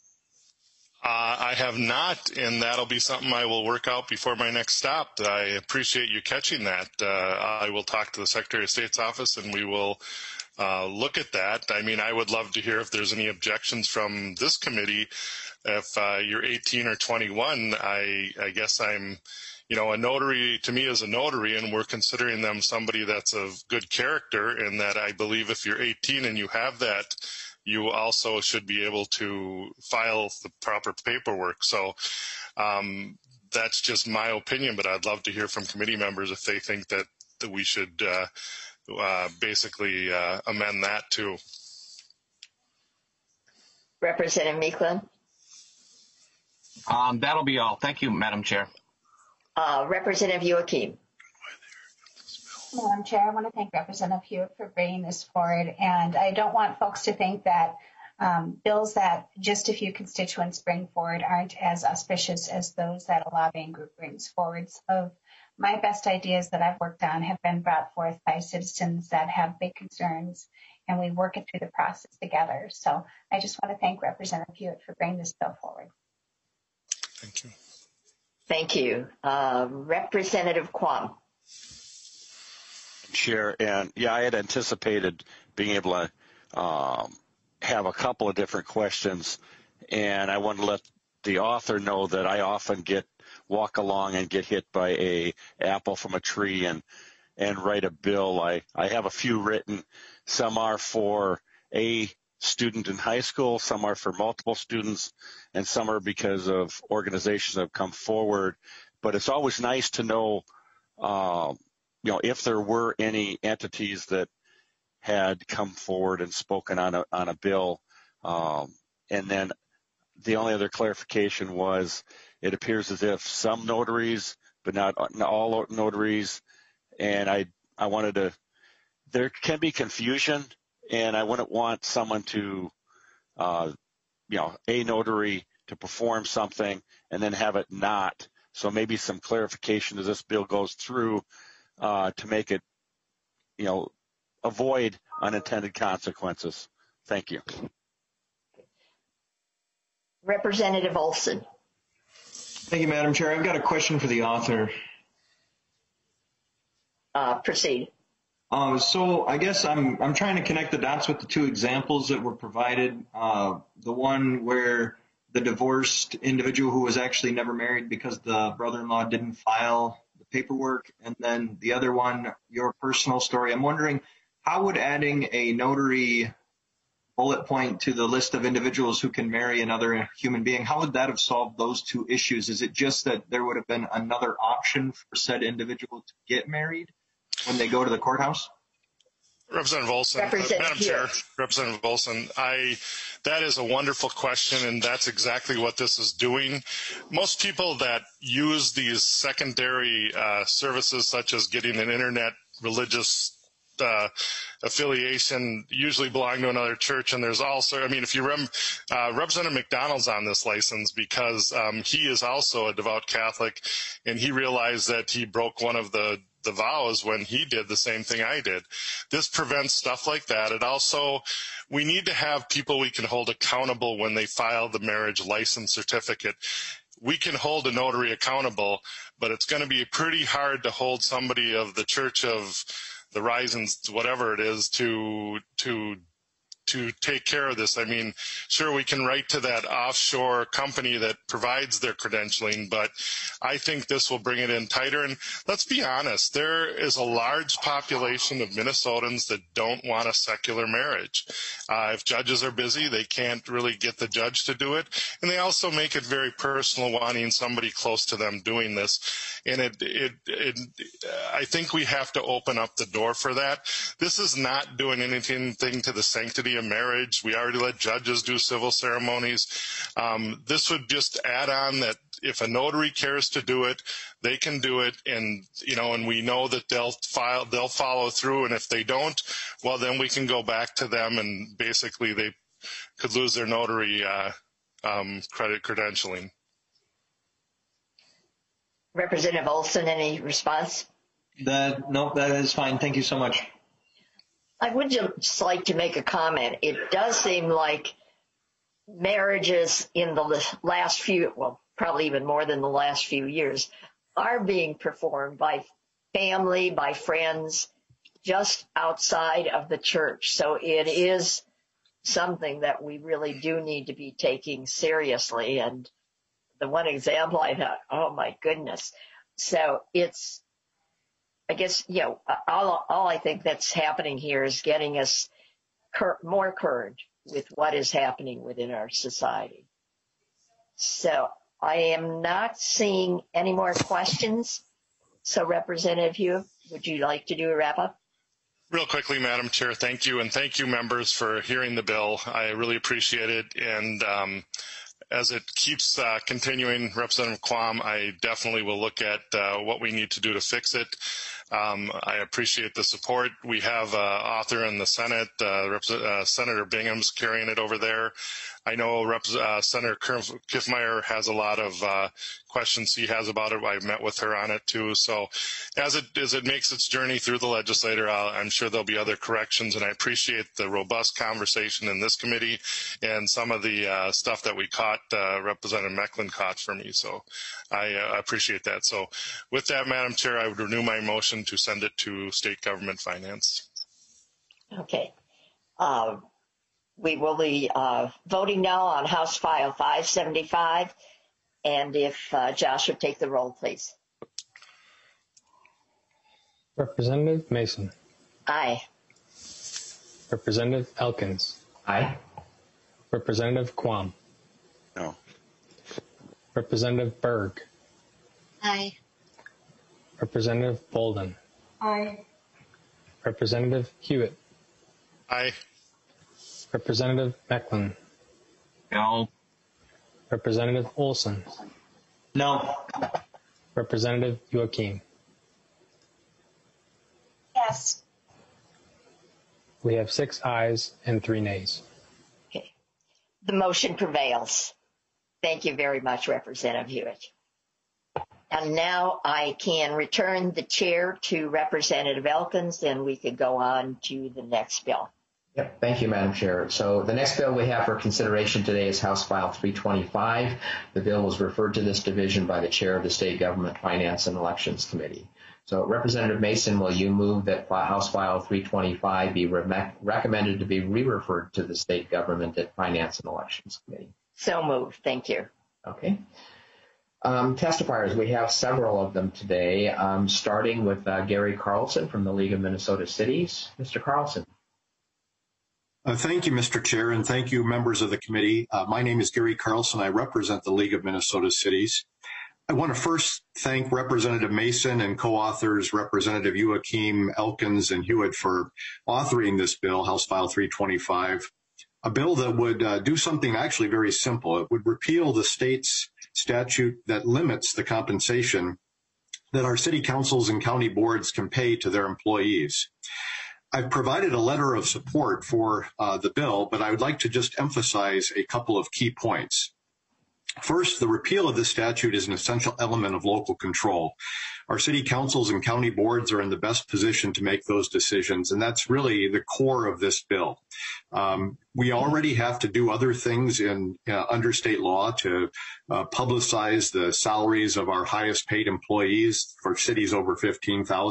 I have not, and that'll be something I will work out before my next stop. I appreciate you catching that. I will talk to the Secretary of State's office, and we will look at that. I mean, I would love to hear if there's any objections from this committee. If you're 18 or 21, I guess I'm, a notary to me is a notary, and we're considering them somebody that's of good character, and that I believe if you're 18 and you have that, you also should be able to file the proper paperwork. So that's just my opinion, but I'd love to hear from committee members if they think that we should basically amend that too. Representative Meekland. That'll be all. Thank you, Madam Chair. Representative Youakim. Madam Chair, I want to thank Representative Hewitt for bringing this forward, and I don't want folks to think that bills that just a few constituents bring forward aren't as auspicious as those that a lobbying group brings forward. Some of my best ideas that I've worked on have been brought forth by citizens that have big concerns, and we work it through the process together. So I just want to thank Representative Hewitt for bringing this bill forward. Thank you. Thank you. Representative Quam. Chair, and I had anticipated being able to have a couple of different questions, and I want to let the author know that I often walk along and get hit by a apple from a tree and write a bill. I have a few written. Some are for a student in high school, some are for multiple students, and some are because of organizations that have come forward. But it's always nice to know if there were any entities that had come forward and spoken on a bill. And then the only other clarification was it appears as if some notaries, but not all notaries, and I wanted to, there can be confusion, and I wouldn't want someone to, a notary to perform something and then have it not. So maybe some clarification as this bill goes through to make it, avoid unintended consequences. Thank you. Representative Olson. Thank you, Madam Chair. I've got a question for the author. Proceed. So I guess I'm trying to connect the dots with the two examples that were provided. The one where the divorced individual who was actually never married because the brother-in-law didn't file the paperwork, and then the other one, your personal story. I'm wondering, how would adding a notary bullet point to the list of individuals who can marry another human being, how would that have solved those two issues? Is it just that there would have been another option for said individual to get married when they go to the courthouse? Representative Olson, Madam Chair, Representative Olson, that is a wonderful question, and that's exactly what this is doing. Most people that use these secondary services, such as getting an internet religious affiliation, usually belong to another church, and there's also, if you Representative McDonald's on this license because he is also a devout Catholic, and he realized that he broke one of the vows when he did the same thing I did. This prevents stuff like that. It also, we need to have people we can hold accountable when they file the marriage license certificate. We can hold a notary accountable, but it's going to be pretty hard to hold somebody of the Church of the Risings, whatever it is, to to take care of this. I mean, sure, we can write to that offshore company that provides their credentialing, but I think this will bring it in tighter. And let's be honest, there is a large population of Minnesotans that don't want a secular marriage. If judges are busy, they can't really get the judge to do it. And they also make it very personal, wanting somebody close to them doing this. And I think we have to open up the door for that. This is not doing anything to the sanctity of marriage. We already let judges do civil ceremonies. This would just add on that if a notary cares to do it, they can do it, and we know that they'll follow through. And if they don't, well, then we can go back to them, and basically they could lose their notary credentialing. Representative Olson, any response? No, that is fine. Thank you so much. I would just like to make a comment. It does seem like marriages in the last few, well, probably even more than the last few years, are being performed by family, by friends, just outside of the church. So it is something that we really do need to be taking seriously. And the one example I thought, oh my goodness. So it's, I guess, all I think that's happening here is getting us more current with what is happening within our society. So I am not seeing any more questions. So Representative Hewitt, would you like to do a wrap up? Real quickly, Madam Chair, thank you. And thank you, members, for hearing the bill. I really appreciate it. And as it keeps continuing, Representative Quam, I definitely will look at what we need to do to fix it. I appreciate the support. We have an author in the Senate, Senator Bingham's carrying it over there. I know Senator Kiffmeyer has a lot of questions he has about it. I met with her on it too. So as it makes its journey through the legislature, I'm sure there'll be other corrections, and I appreciate the robust conversation in this committee and some of the stuff that we caught, Representative Mecklin caught for me. So I appreciate that. So with that, Madam Chair, I would renew my motion to send it to State Government Finance. Okay. We will be voting now on House File 575. And if Josh would take the roll, please. Representative Mason. Aye. Representative Elkins. Aye. Representative Quam. No. Representative Berg. Aye. Representative Bolden. Aye. Representative Hewitt. Aye. Representative Mecklin. No. Representative Olson. No. Representative Joachim. Yes. We have 6 ayes and 3 nays. Okay. The motion prevails. Thank you very much, Representative Hewitt. And now I can return the chair to Representative Elkins, and we could go on to the next bill. Yep. Thank you, Madam Chair. So the next bill we have for consideration today is House File 325. The bill was referred to this division by the chair of the State Government Finance and Elections Committee. So Representative Mason, will you move that House File 325 be recommended to be re-referred to the State Government Finance and Elections Committee? So moved. Thank you. Okay. Testifiers, we have several of them today, starting with Gary Carlson from the League of Minnesota Cities. Mr. Carlson. Thank you, Mr. Chair, and thank you, members of the committee. My name is Gary Carlson. I represent the League of Minnesota Cities. I want to first thank Representative Mason and co-authors Representative Joachim, Elkins, and Hewitt for authoring this bill, House File 325, a bill that would do something actually very simple. It would repeal the state's statute that limits the compensation that our city councils and county boards can pay to their employees. I've provided a letter of support for the bill, but I would like to just emphasize a couple of key points. First, the repeal of this statute is an essential element of local control. Our city councils and county boards are in the best position to make those decisions, and that's really the core of this bill. We already have to do other things under state law to publicize the salaries of our highest paid employees for cities over 15,000.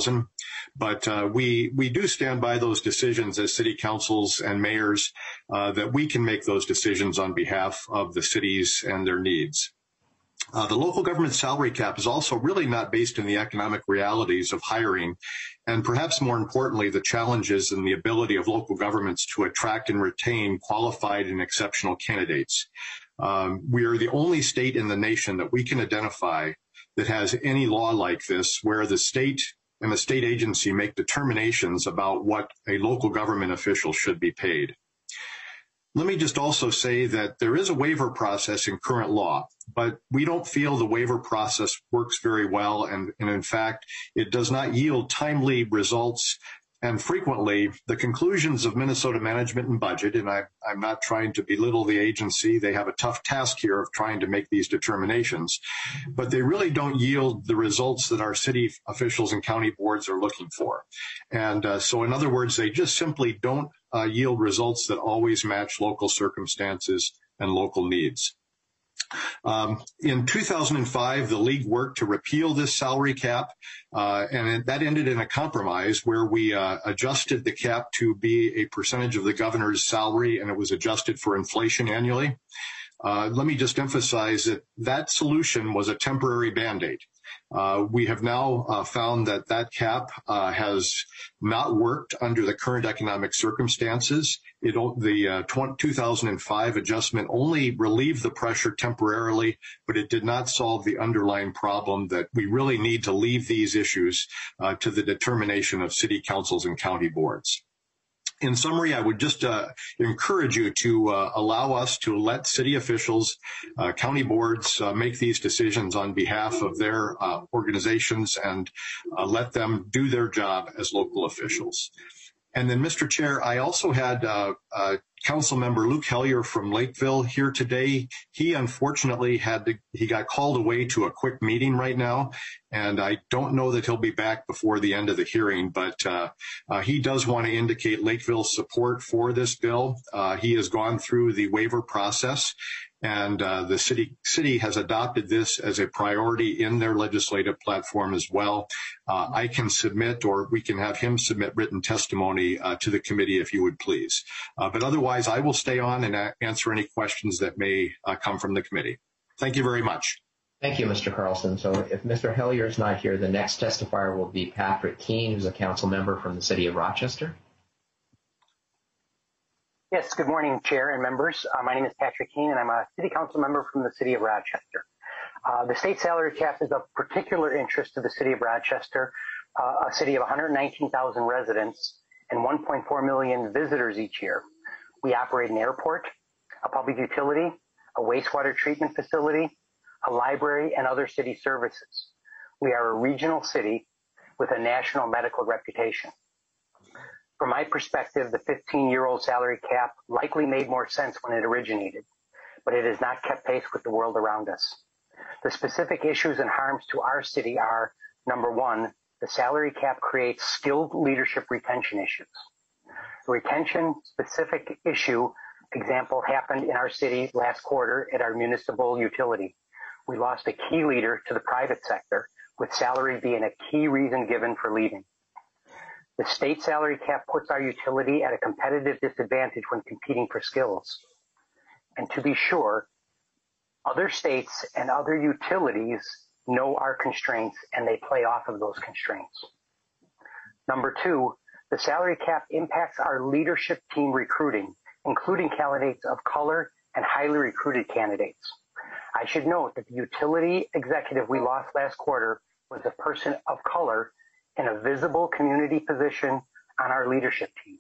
But we do stand by those decisions as city councils and mayors that we can make those decisions on behalf of the cities and their needs. The local government salary cap is also really not based in the economic realities of hiring, and perhaps more importantly, the challenges and the ability of local governments to attract and retain qualified and exceptional candidates. We are the only state in the nation that we can identify that has any law like this, where the state and the state agency make determinations about what a local government official should be paid. Let me just also say that there is a waiver process in current law, but we don't feel the waiver process works very well, and in fact, it does not yield timely results. And frequently, the conclusions of Minnesota Management and Budget, and I'm not trying to belittle the agency, they have a tough task here of trying to make these determinations, but they really don't yield the results that our city officials and county boards are looking for. And so in other words, they just simply don't yield results that always match local circumstances and local needs. In 2005, the league worked to repeal this salary cap, and that ended in a compromise where we adjusted the cap to be a percentage of the governor's salary, and it was adjusted for inflation annually. Let me just emphasize that that solution was a temporary Band-Aid. We have now found that that cap has not worked under the current economic circumstances. The 2005 adjustment only relieved the pressure temporarily, but it did not solve the underlying problem that we really need to leave these issues to the determination of city councils and county boards. In summary, I would just encourage you to allow us to let city officials, county boards make these decisions on behalf of their organizations and let them do their job as local officials. And then, Mr. Chair, I also had Council Member Luke Hellier from Lakeville here today. He unfortunately he got called away to a quick meeting right now, and I don't know that he'll be back before the end of the hearing, but he does want to indicate Lakeville's support for this bill. He has gone through the waiver process, and the city has adopted this as a priority in their legislative platform as well. I can submit, or we can have him submit written testimony to the committee if you would please. But otherwise, I will stay on and answer any questions that may come from the committee. Thank you very much. Thank you, Mr. Carlson. So if Mr. Hellier is not here, the next testifier will be Patrick Keene, who's a council member from the city of Rochester. Yes, good morning, Chair and members. My name is Patrick Keene, and I'm a city council member from the city of Rochester. The state salary cap is of particular interest to the city of Rochester, a city of 119,000 residents and 1.4 million visitors each year. We operate an airport, a public utility, a wastewater treatment facility, a library, and other city services. We are a regional city with a national medical reputation. From my perspective, the 15-year-old salary cap likely made more sense when it originated, but it has not kept pace with the world around us. The specific issues and harms to our city are, number one, the salary cap creates skilled leadership retention issues. The retention-specific issue example happened in our city last quarter at our municipal utility. We lost a key leader to the private sector, with salary being a key reason given for leaving. The state salary cap puts our utility at a competitive disadvantage when competing for skills. And to be sure, other states and other utilities know our constraints and they play off of those constraints. Number two, the salary cap impacts our leadership team recruiting, including candidates of color and highly recruited candidates. I should note that the utility executive we lost last quarter was a person of color in a visible community position on our leadership team.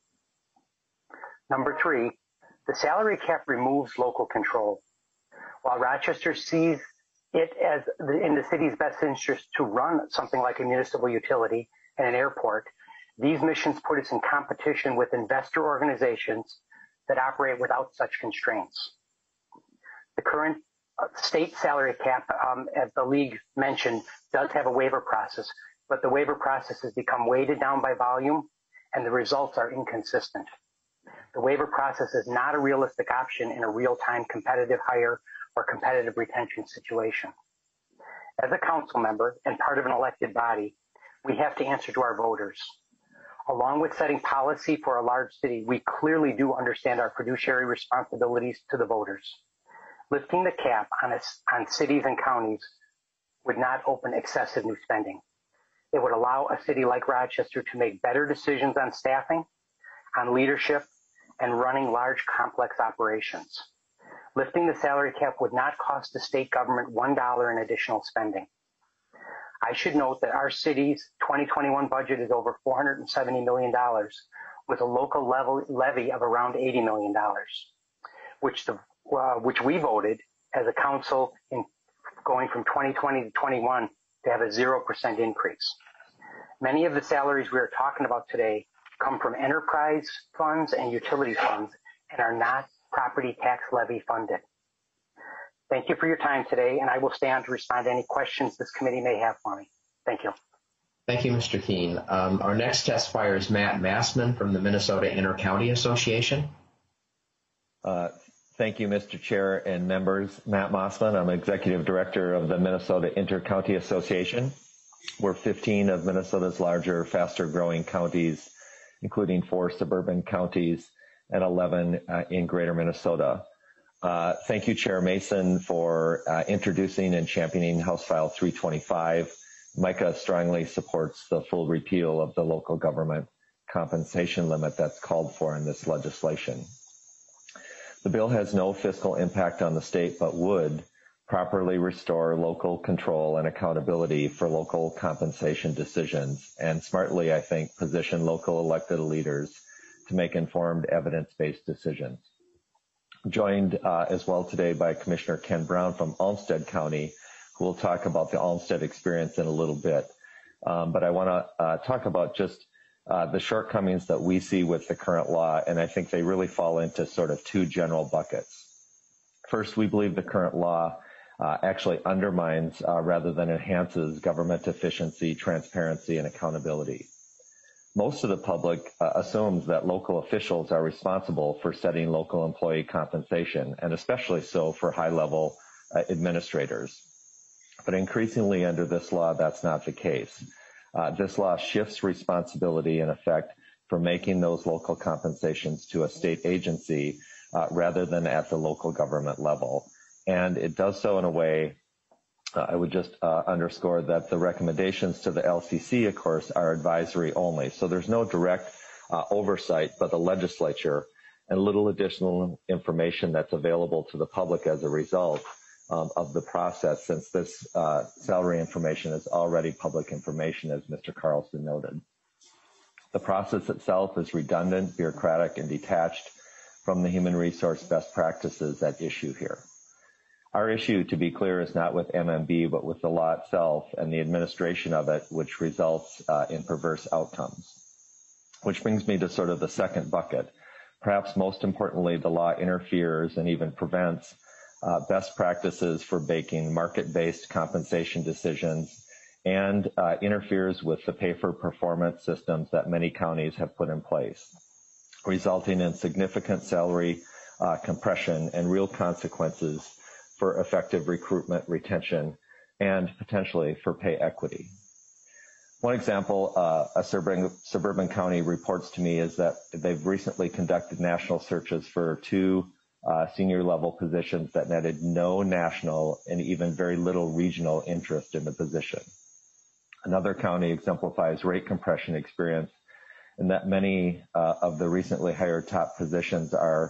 Number three, the salary cap removes local control. While Rochester sees it as in the city's best interest to run something like a municipal utility and an airport, these missions put us in competition with investor organizations that operate without such constraints. The current state salary cap, as the league mentioned, does have a waiver process, but the waiver process has become weighted down by volume and the results are inconsistent. The waiver process is not a realistic option in a real-time competitive hire or competitive retention situation. As a council member and part of an elected body, we have to answer to our voters. Along with setting policy for a large city, we clearly do understand our fiduciary responsibilities to the voters. Lifting the cap on cities and counties would not open excessive new spending. It would allow a city like Rochester to make better decisions on staffing, on leadership, and running large, complex operations. Lifting the salary cap would not cost the state government $1 in additional spending. I should note that our city's 2021 budget is over $470 million, with a local levy of around $80 million, which we voted as a council in going from 2020 to 21 to have a 0% increase. Many of the salaries we are talking about today come from enterprise funds and utility funds and are not property tax levy funded. Thank you for your time today, and I will stay on to respond to any questions this committee may have for me. Thank you. Thank you, Mr. Keene. Our next testifier is Matt Massman from the Minnesota Inter-County Association. Thank you, Mr. Chair and members. Matt Massman, I'm Executive Director of the Minnesota Inter-County Association. We're 15 of Minnesota's larger, faster-growing counties, including 4 suburban counties and 11 in greater Minnesota. Thank you, Chair Mason, for introducing and championing House File 325. MICA strongly supports the full repeal of the local government compensation limit that's called for in this legislation. The bill has no fiscal impact on the state, but would properly restore local control and accountability for local compensation decisions, and smartly, I think, position local elected leaders to make informed, evidence-based decisions. Joined as well today by Commissioner Ken Brown from Olmsted County, who will talk about the Olmsted experience in a little bit. But I want to talk about just the shortcomings that we see with the current law, and I think they really fall into sort of 2 general buckets. First, we believe the current law actually undermines rather than enhances government efficiency, transparency, and accountability. Most of the public assumes that local officials are responsible for setting local employee compensation, and especially so for high-level administrators. But increasingly under this law, that's not the case. This law shifts responsibility, in effect, for making those local compensations to a state agency rather than at the local government level. And it does so in a way, I would just underscore that the recommendations to the LCC, of course, are advisory only. So there's no direct oversight by the legislature, and little additional information that's available to the public as a result of the process, since this salary information is already public information, as Mr. Carlson noted. The process itself is redundant, bureaucratic, and detached from the human resource best practices at issue here. Our issue, to be clear, is not with MMB, but with the law itself and the administration of it, which results in perverse outcomes. Which brings me to sort of the second bucket. Perhaps most importantly, the law interferes and even prevents best practices for making market-based compensation decisions, and interferes with the pay-for-performance systems that many counties have put in place, resulting in significant salary compression and real consequences for effective recruitment, retention, and potentially for pay equity. One example a suburban county reports to me is that they've recently conducted national searches for 2 senior level positions that netted no national and even very little regional interest in the position. Another county exemplifies rate compression experience in that many of the recently hired top positions are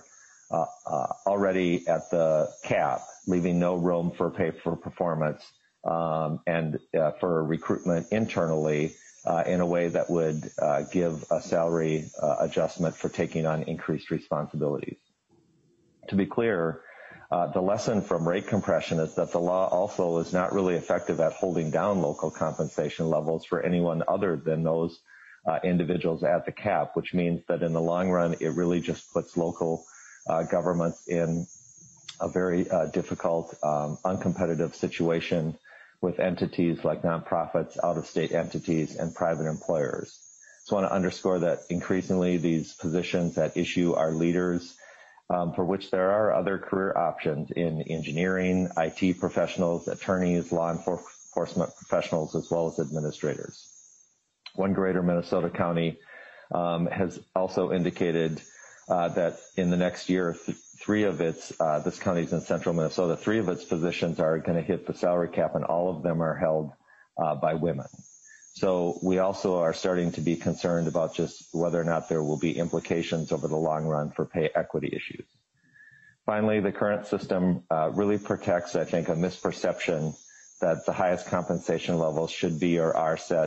already at the cap, leaving no room for pay for performance and for recruitment internally in a way that would give a salary adjustment for taking on increased responsibilities. To be clear, the lesson from rate compression is that the law also is not really effective at holding down local compensation levels for anyone other than those individuals at the cap, which means that in the long run, it really just puts local governments in a very difficult, uncompetitive situation with entities like nonprofits, out-of-state entities, and private employers. So I want to underscore that increasingly these positions at issue are leaders for which there are other career options in engineering, IT professionals, attorneys, law enforcement professionals, as well as administrators. One Greater Minnesota County has also indicated that in the next year, this county's in central Minnesota, 3 of its positions are going to hit the salary cap, and all of them are held by women. So we also are starting to be concerned about just whether or not there will be implications over the long run for pay equity issues. Finally, the current system really protects, I think, a misperception that the highest compensation levels should be or are set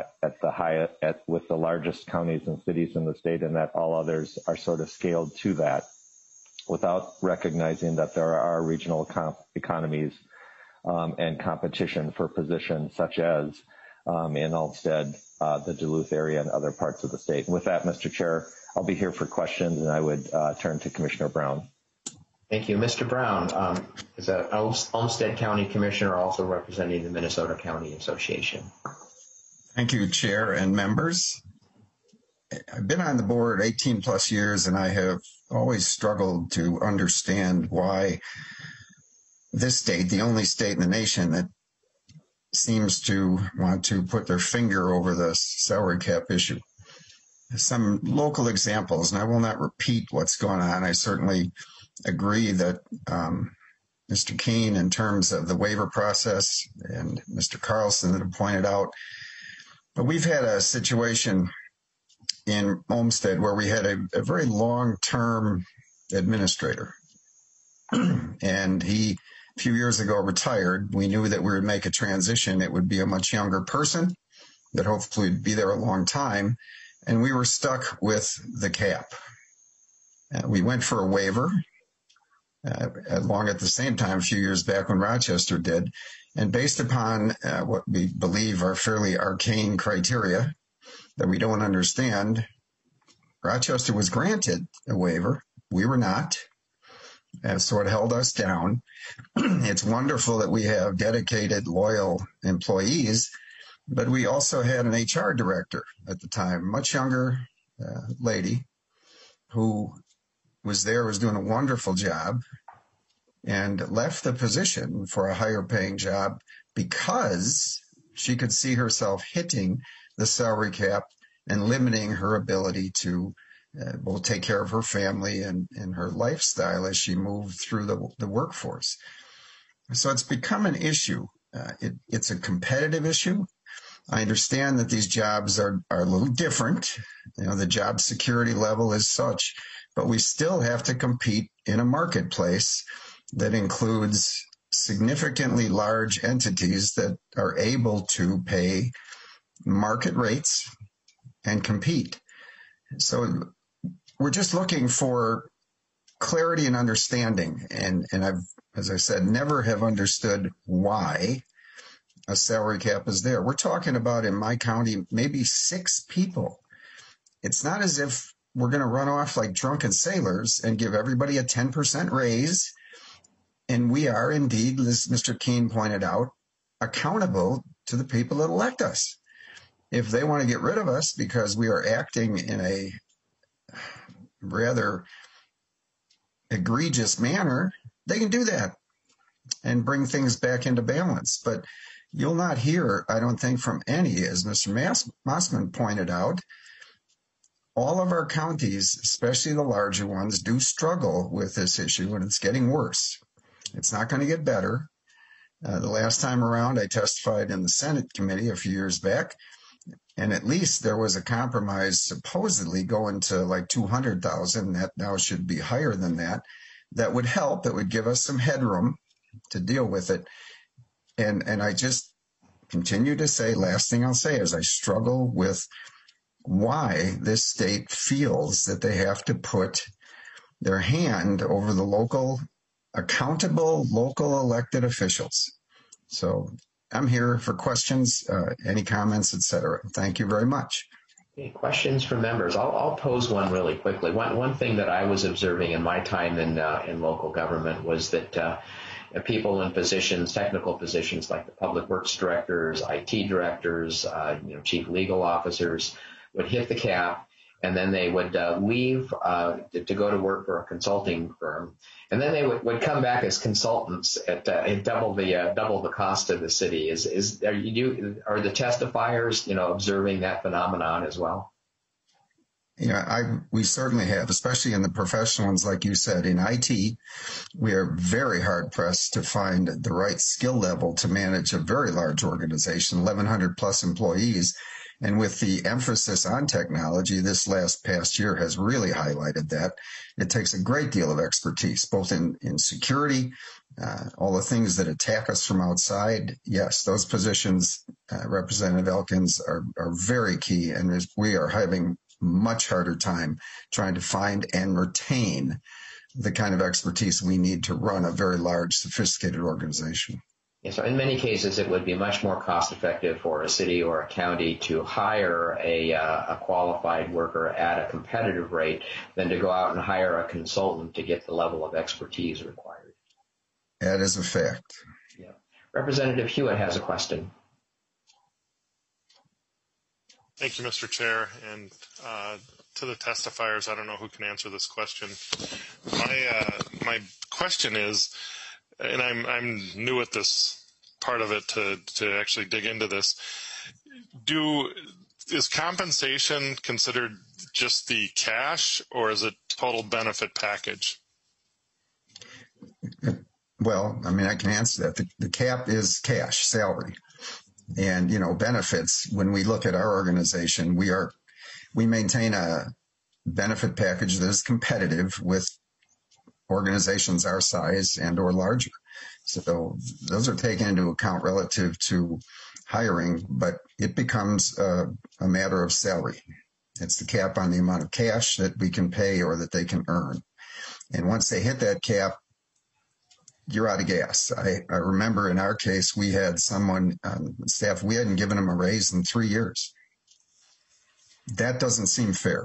with the largest counties and cities in the state, and that all others are sort of scaled to that, without recognizing that there are regional economies and competition for positions such as in Olmsted, the Duluth area, and other parts of the state. And with that, Mr. Chair, I'll be here for questions, and I would turn to Commissioner Brown. Thank you. Mr. Brown is an Olmsted County Commissioner, also representing the Minnesota County Association. Thank you, Chair and members. I've been on the board 18 plus years, and I have always struggled to understand why this state, the only state in the nation that seems to want to put their finger over the salary cap issue. Some local examples, and I will not repeat what's going on. I certainly agree that Mr. Keene, in terms of the waiver process, and Mr. Carlson that have pointed out, but we've had a situation in Olmsted where we had a very long-term administrator, and he, a few years ago, retired. We knew that we would make a transition. It would be a much younger person that hopefully would be there a long time, and we were stuck with the cap. We went for a waiver along at the same time a few years back when Rochester did, and based upon what we believe are fairly arcane criteria that we don't understand, Rochester was granted a waiver. We were not, and so it held us down. It's wonderful that we have dedicated, loyal employees, but we also had an HR director at the time, much younger lady, who was doing a wonderful job, and left the position for a higher paying job because she could see herself hitting the salary cap and limiting her ability to both take care of her family and her lifestyle as she moved through the workforce. So it's become an issue. It's a competitive issue. I understand that these jobs are a little different. The job security level is such, but we still have to compete in a marketplace that includes significantly large entities that are able to pay market rates and compete. So we're just looking for clarity and understanding. And I've, as I said, never have understood why a salary cap is there. We're talking about, in my county, maybe 6 people. It's not as if we're going to run off like drunken sailors and give everybody a 10% raise. And we are indeed, as Mr. Keene pointed out, accountable to the people that elect us. If they want to get rid of us because we are acting in a rather egregious manner, they can do that and bring things back into balance. But you'll not hear, I don't think, from any, as Mr. Mossman pointed out, all of our counties, especially the larger ones, do struggle with this issue, and it's getting worse. It's not going to get better. The last time around, I testified in the Senate committee a few years back, and at least there was a compromise supposedly going to like 200,000. That now should be higher than that. That would help. It would give us some headroom to deal with it. And I just continue to say, last thing I'll say is I struggle with why this state feels that they have to put their hand over the local, accountable local elected officials. So I'm here for questions, any comments, etc. Thank you very much. Okay, questions from members. I'll pose one really quickly. One thing that I was observing in my time in local government was that people in positions, technical positions like the public works directors, IT directors, chief legal officers, would hit the cap, and then they would leave to go to work for a consulting firm, and then they would come back as consultants at double the cost of the city. Are the testifiers observing that phenomenon as well? Yeah, we certainly have, especially in the professional ones, like you said. In IT, we are very hard pressed to find the right skill level to manage a very large organization, 1,100 plus employees. And with the emphasis on technology, this past year has really highlighted that. It takes a great deal of expertise, both in security, all the things that attack us from outside. Yes, those positions, Representative Elkins, are very key, and we are having much harder time trying to find and retain the kind of expertise we need to run a very large, sophisticated organization. Yeah, so in many cases, it would be much more cost effective for a city or a county to hire a qualified worker at a competitive rate than to go out and hire a consultant to get the level of expertise required. That is a fact. Yeah. Representative Hewitt has a question. Thank you, Mr. Chair. And to the testifiers, I don't know who can answer this question. My question is, and I'm new at this part of it to actually dig into this, is compensation considered just the cash, or is it total benefit package? Well, I can answer that. The cap is cash, salary. And, benefits, when we look at our organization, we maintain a benefit package that is competitive with organizations our size and or larger. So those are taken into account relative to hiring, but it becomes a matter of salary. It's the cap on the amount of cash that we can pay or that they can earn. And once they hit that cap, you're out of gas. I remember in our case, we had someone on staff, we hadn't given him a raise in 3 years. That doesn't seem fair.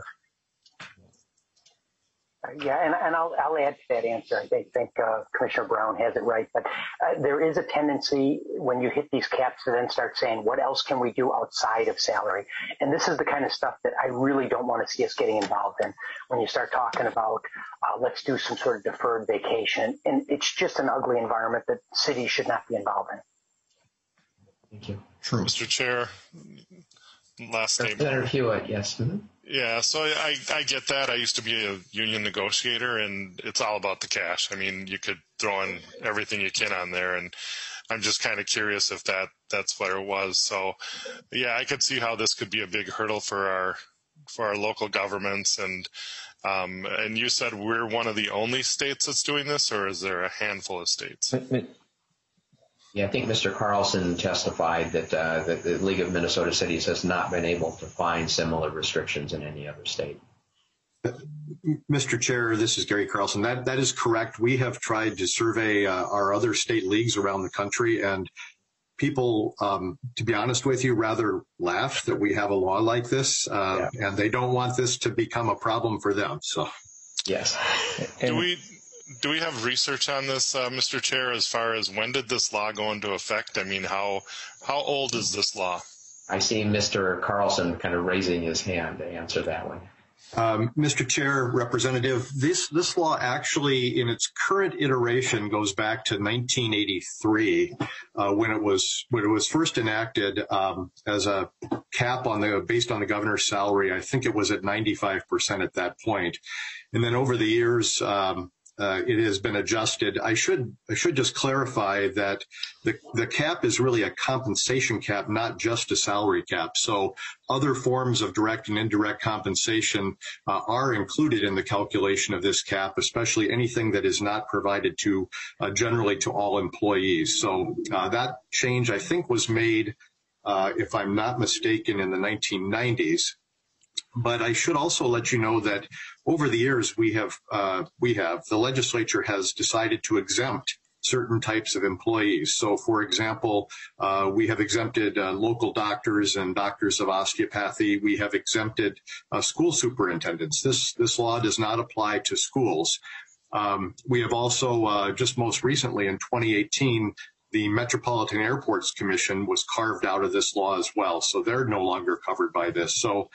Yeah, and I'll add to that answer. I think Commissioner Brown has it right, but there is a tendency when you hit these caps to then start saying, what else can we do outside of salary? And this is the kind of stuff that I really don't want to see us getting involved in when you start talking about let's do some sort of deferred vacation. And it's just an ugly environment that cities should not be involved in. Thank you. True. Mr. Chair, last statement. Senator Hewitt, yes. Mm-hmm. Yeah, so I get that. I used to be a union negotiator, and it's all about the cash. You could throw in everything you can on there, and I'm just kind of curious if that's what it was. So, yeah, I could see how this could be a big hurdle for our local governments. And you said we're one of the only states that's doing this, or is there a handful of states? Yeah, I think Mr. Carlson testified that the League of Minnesota Cities has not been able to find similar restrictions in any other state. Mr. Chair, this is Gary Carlson. That is correct. We have tried to survey our other state leagues around the country, and people, to be honest with you, rather laugh that we have a law like this, and they don't want this to become a problem for them. So, yes. Do we have research on this, Mr. Chair, as far as when did this law go into effect? How old is this law? I see Mr. Carlson kind of raising his hand to answer that one. Mr. Chair, Representative, this law actually, in its current iteration, goes back to 1983 when it was first enacted as a cap based on the governor's salary. I think it was at 95% at that point, and then over the years. It has been adjusted. I should just clarify that the cap is really a compensation cap, not just a salary cap. So other forms of direct and indirect compensation are included in the calculation of this cap, especially anything that is not provided to generally to all employees. So that change, I think, was made, if I'm not mistaken, in the 1990s. But I should also let you know that over the years the legislature has decided to exempt certain types of employees. So, for example, we have exempted local doctors and doctors of osteopathy. We have exempted school superintendents. This law does not apply to schools. We have also just most recently in 2018. The Metropolitan Airports Commission was carved out of this law as well, so they're no longer covered by this. So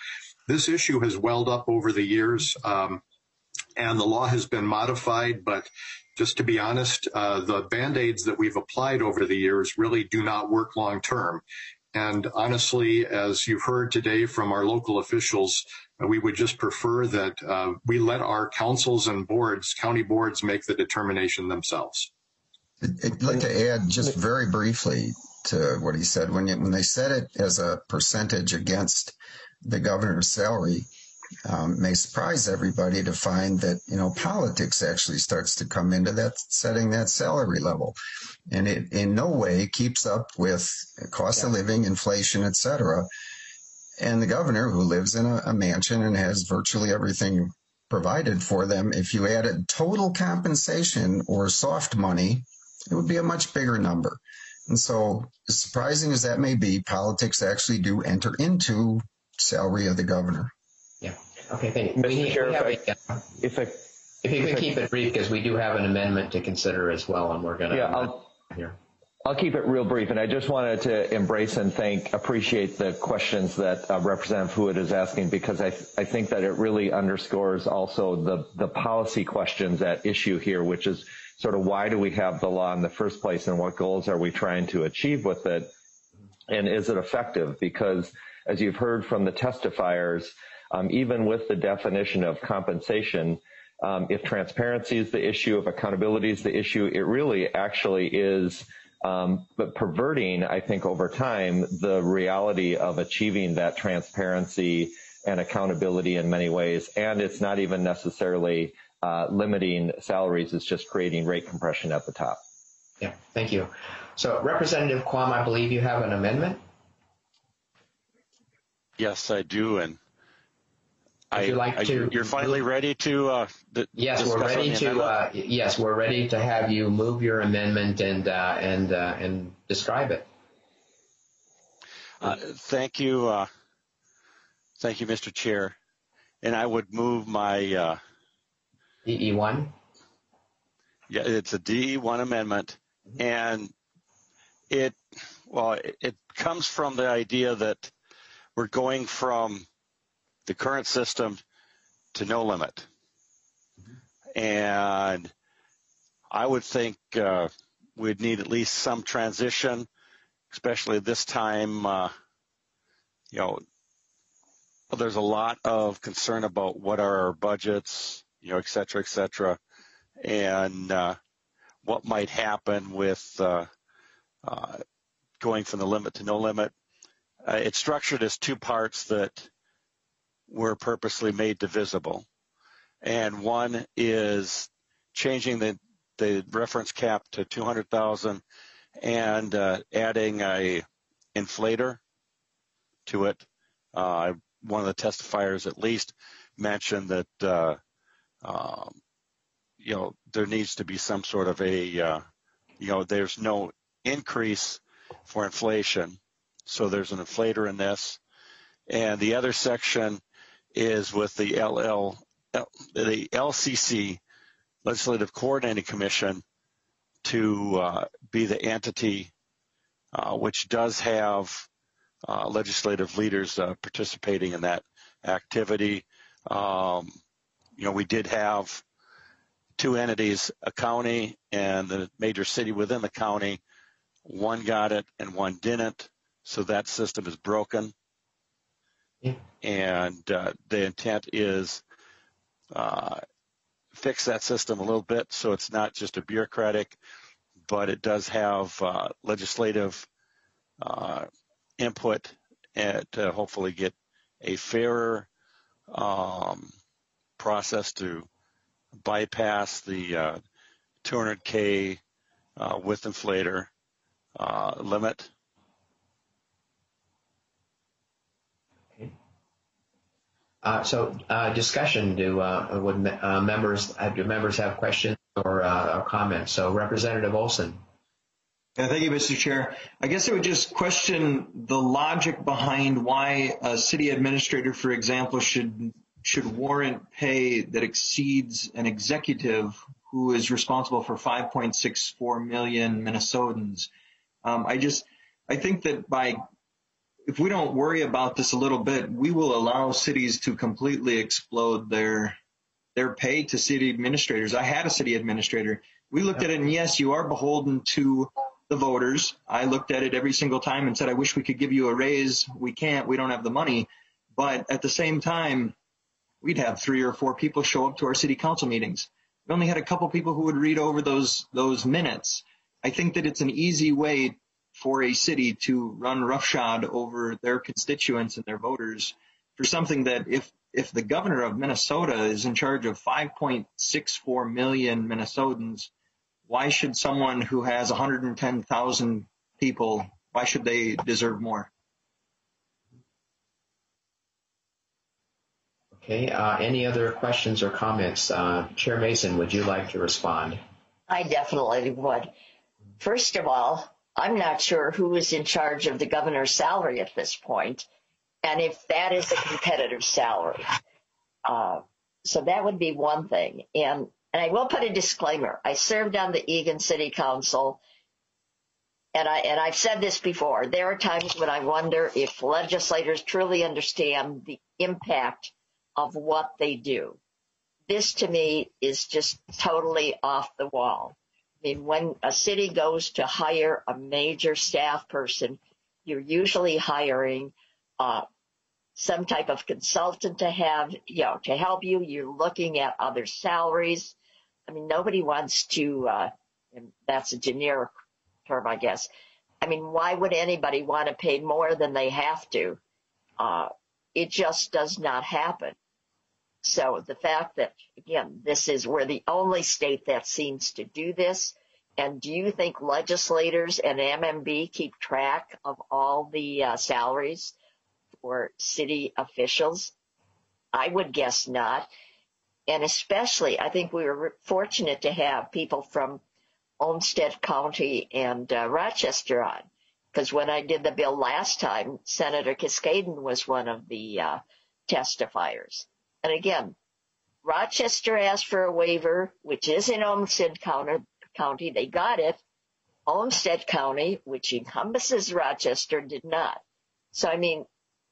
This issue has welled up over the years, and the law has been modified, but just to be honest, the Band-Aids that we've applied over the years really do not work long term. And honestly, as you've heard today from our local officials, we would just prefer that we let our councils and boards, county boards, make the determination themselves. I'd like to add just very briefly to what he said. When they set it as a percentage against the governor's salary, may surprise everybody to find that, politics actually starts to come into that, setting that salary level. And it in no way keeps up with cost of living, inflation, et cetera. And the governor, who lives in a mansion and has virtually everything provided for them, if you added total compensation or soft money, it would be a much bigger number. And so, as surprising as that may be, politics actually do enter into salary of the governor. Yeah. Okay, thank you. If you could keep it brief, because we do have an amendment to consider as well, and we're going to here. I'll keep it real brief, and I just wanted to embrace and appreciate the questions that Representative Hewitt is asking, because I think that it really underscores also the policy questions at issue here, which is sort of why do we have the law in the first place, and what goals are we trying to achieve with it, and is it effective? Because as you've heard from the testifiers, even with the definition of compensation, if transparency is the issue, if accountability is the issue, it really actually is but perverting, I think, over time, the reality of achieving that transparency and accountability in many ways. And it's not even necessarily limiting salaries, it's just creating rate compression at the top. Yeah, thank you. So, Representative Quam, I believe you have an amendment? Yes, I do. And you're finally ready to yes, we're ready to yes, we're ready to have you move your amendment and describe it. Thank you, Mr. Chair. And I would move my DE1. Yeah, it's a DE1 amendment, and it comes from the idea that we're going from the current system to no limit. And I would think we'd need at least some transition, especially this time, there's a lot of concern about what are our budgets, et cetera, and what might happen with going from the limit to no limit. It's structured as two parts that were purposely made divisible. And one is changing the reference cap to 200,000 and adding a inflator to it. One of the testifiers at least mentioned that there needs to be some sort of there's no increase for inflation, so there's an inflator in this. And the other section is with the LCC, Legislative Coordinating Commission, to be the entity which does have legislative leaders participating in that activity. We did have two entities, a county and the major city within the county. One got it and one didn't, so that system is broken. Yeah. And the intent is fix that system a little bit so it's not just a bureaucratic, but it does have legislative input and to hopefully get a fairer process to bypass the 200K with inflator limit. So discussion. Do members have questions or comments? So Representative Olson. Yeah, thank you, Mr. Chair. I guess I would just question the logic behind why a city administrator, for example, should warrant pay that exceeds an executive who is responsible for 5.64 million Minnesotans. I think that if we don't worry about this a little bit, we will allow cities to completely explode their pay to city administrators. I had a city administrator. We looked at it, and yes, you are beholden to the voters. I looked at it every single time and said, I wish we could give you a raise. We can't. We don't have the money. But at the same time, we'd have 3 or 4 people show up to our city council meetings. We only had a couple people who would read over those minutes. I think that it's an easy way for a city to run roughshod over their constituents and their voters for something that if the governor of Minnesota is in charge of 5.64 million Minnesotans, why should someone who has 110,000 people, why should they deserve more? Okay, any other questions or comments? Chair Mason, would you like to respond? I definitely would. First of all, I'm not sure who is in charge of the governor's salary at this point, and if that is a competitive salary. So that would be one thing. And I will put a disclaimer. I served on the Eagan City Council, and I've said this before. There are times when I wonder if legislators truly understand the impact of what they do. This, to me, is just totally off the wall. I mean, when a city goes to hire a major staff person, you're usually hiring some type of consultant to have, to help you. You're looking at other salaries. I mean, nobody wants to, and that's a generic term, I guess. I mean, why would anybody want to pay more than they have to? It just does not happen. So the fact that, again, we're the only state that seems to do this. And do you think legislators and MMB keep track of all the salaries for city officials? I would guess not. And especially, I think we were fortunate to have people from Olmsted County and Rochester on. Because when I did the bill last time, Senator Cascaden was one of the testifiers. And again, Rochester asked for a waiver, which is in Olmsted County. They got it. Olmsted County, which encompasses Rochester, did not. So, I mean,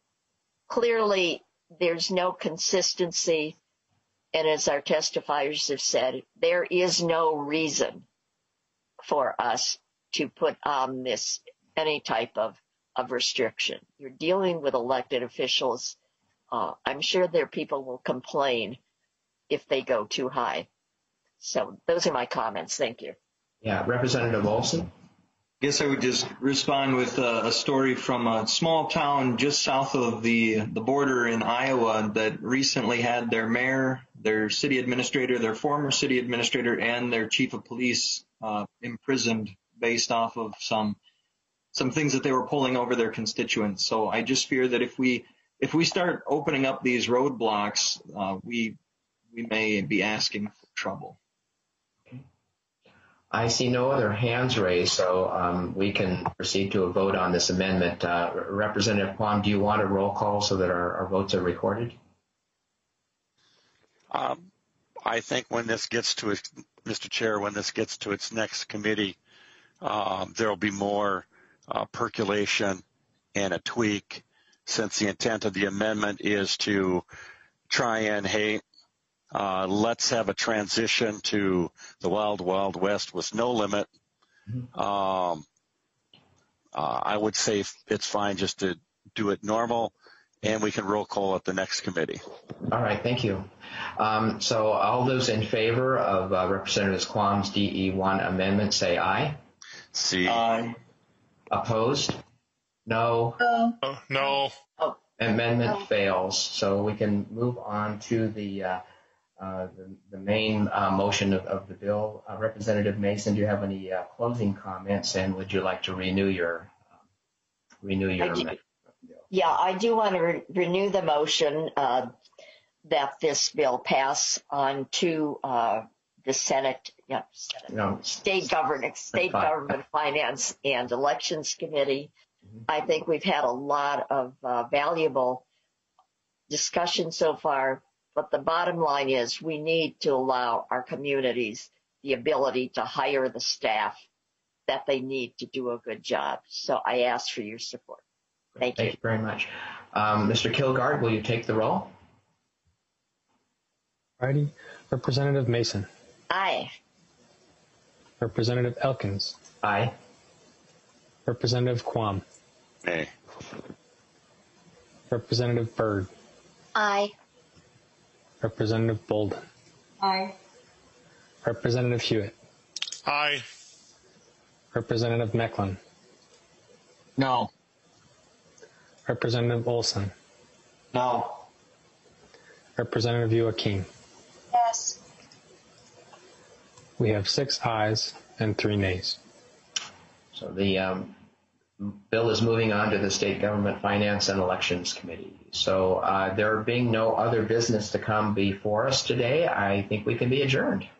clearly there's no consistency. And as our testifiers have said, there is no reason for us to put on this any type of restriction. You're dealing with elected officials. I'm sure their people will complain if they go too high. So those are my comments. Thank you. Yeah, Representative Olson. I guess I would just respond with a story from a small town just south of the border in Iowa that recently had their mayor, their city administrator, their former city administrator, and their chief of police imprisoned based off of some things that they were pulling over their constituents. So I just fear that if we start opening up these roadblocks, we may be asking for trouble. I see no other hands raised, so we can proceed to a vote on this amendment. Representative Quam, do you want a roll call so that our votes are recorded? I think when this gets to its, Mr. Chair, when this gets to its next committee, there will be more percolation and a tweak, since the intent of the amendment is to try and, let's have a transition to the wild, wild west with no limit. I would say it's fine just to do it normal, and we can roll call at the next committee. All right, thank you. So all those in favor of Representative Quam's DE1 amendment say aye. Aye. Opposed? No. No. Amendment fails. So we can move on to the main motion of the bill. Representative Mason, do you have any closing comments, and would you like to renew your amendment? Yeah, I do want to renew the motion that this bill pass on to the Senate, State Government Finance and Elections Committee. I think we've had a lot of valuable discussion so far, but the bottom line is we need to allow our communities the ability to hire the staff that they need to do a good job. So I ask for your support. Thank you. Thank you very much. Mr. Kilgard, will you take the roll? Righty. Representative Mason. Aye. Representative Elkins. Aye. Representative Quam. Nay. Representative Byrd. Aye. Representative Bolden. Aye. Representative Hewitt. Aye. Representative Mecklin. No. Representative Olson. No. Representative Joaquin. Yes. We have 6 ayes and 3 nays. So the bill is moving on to the State Government Finance and Elections Committee. So there being no other business to come before us today, I think we can be adjourned.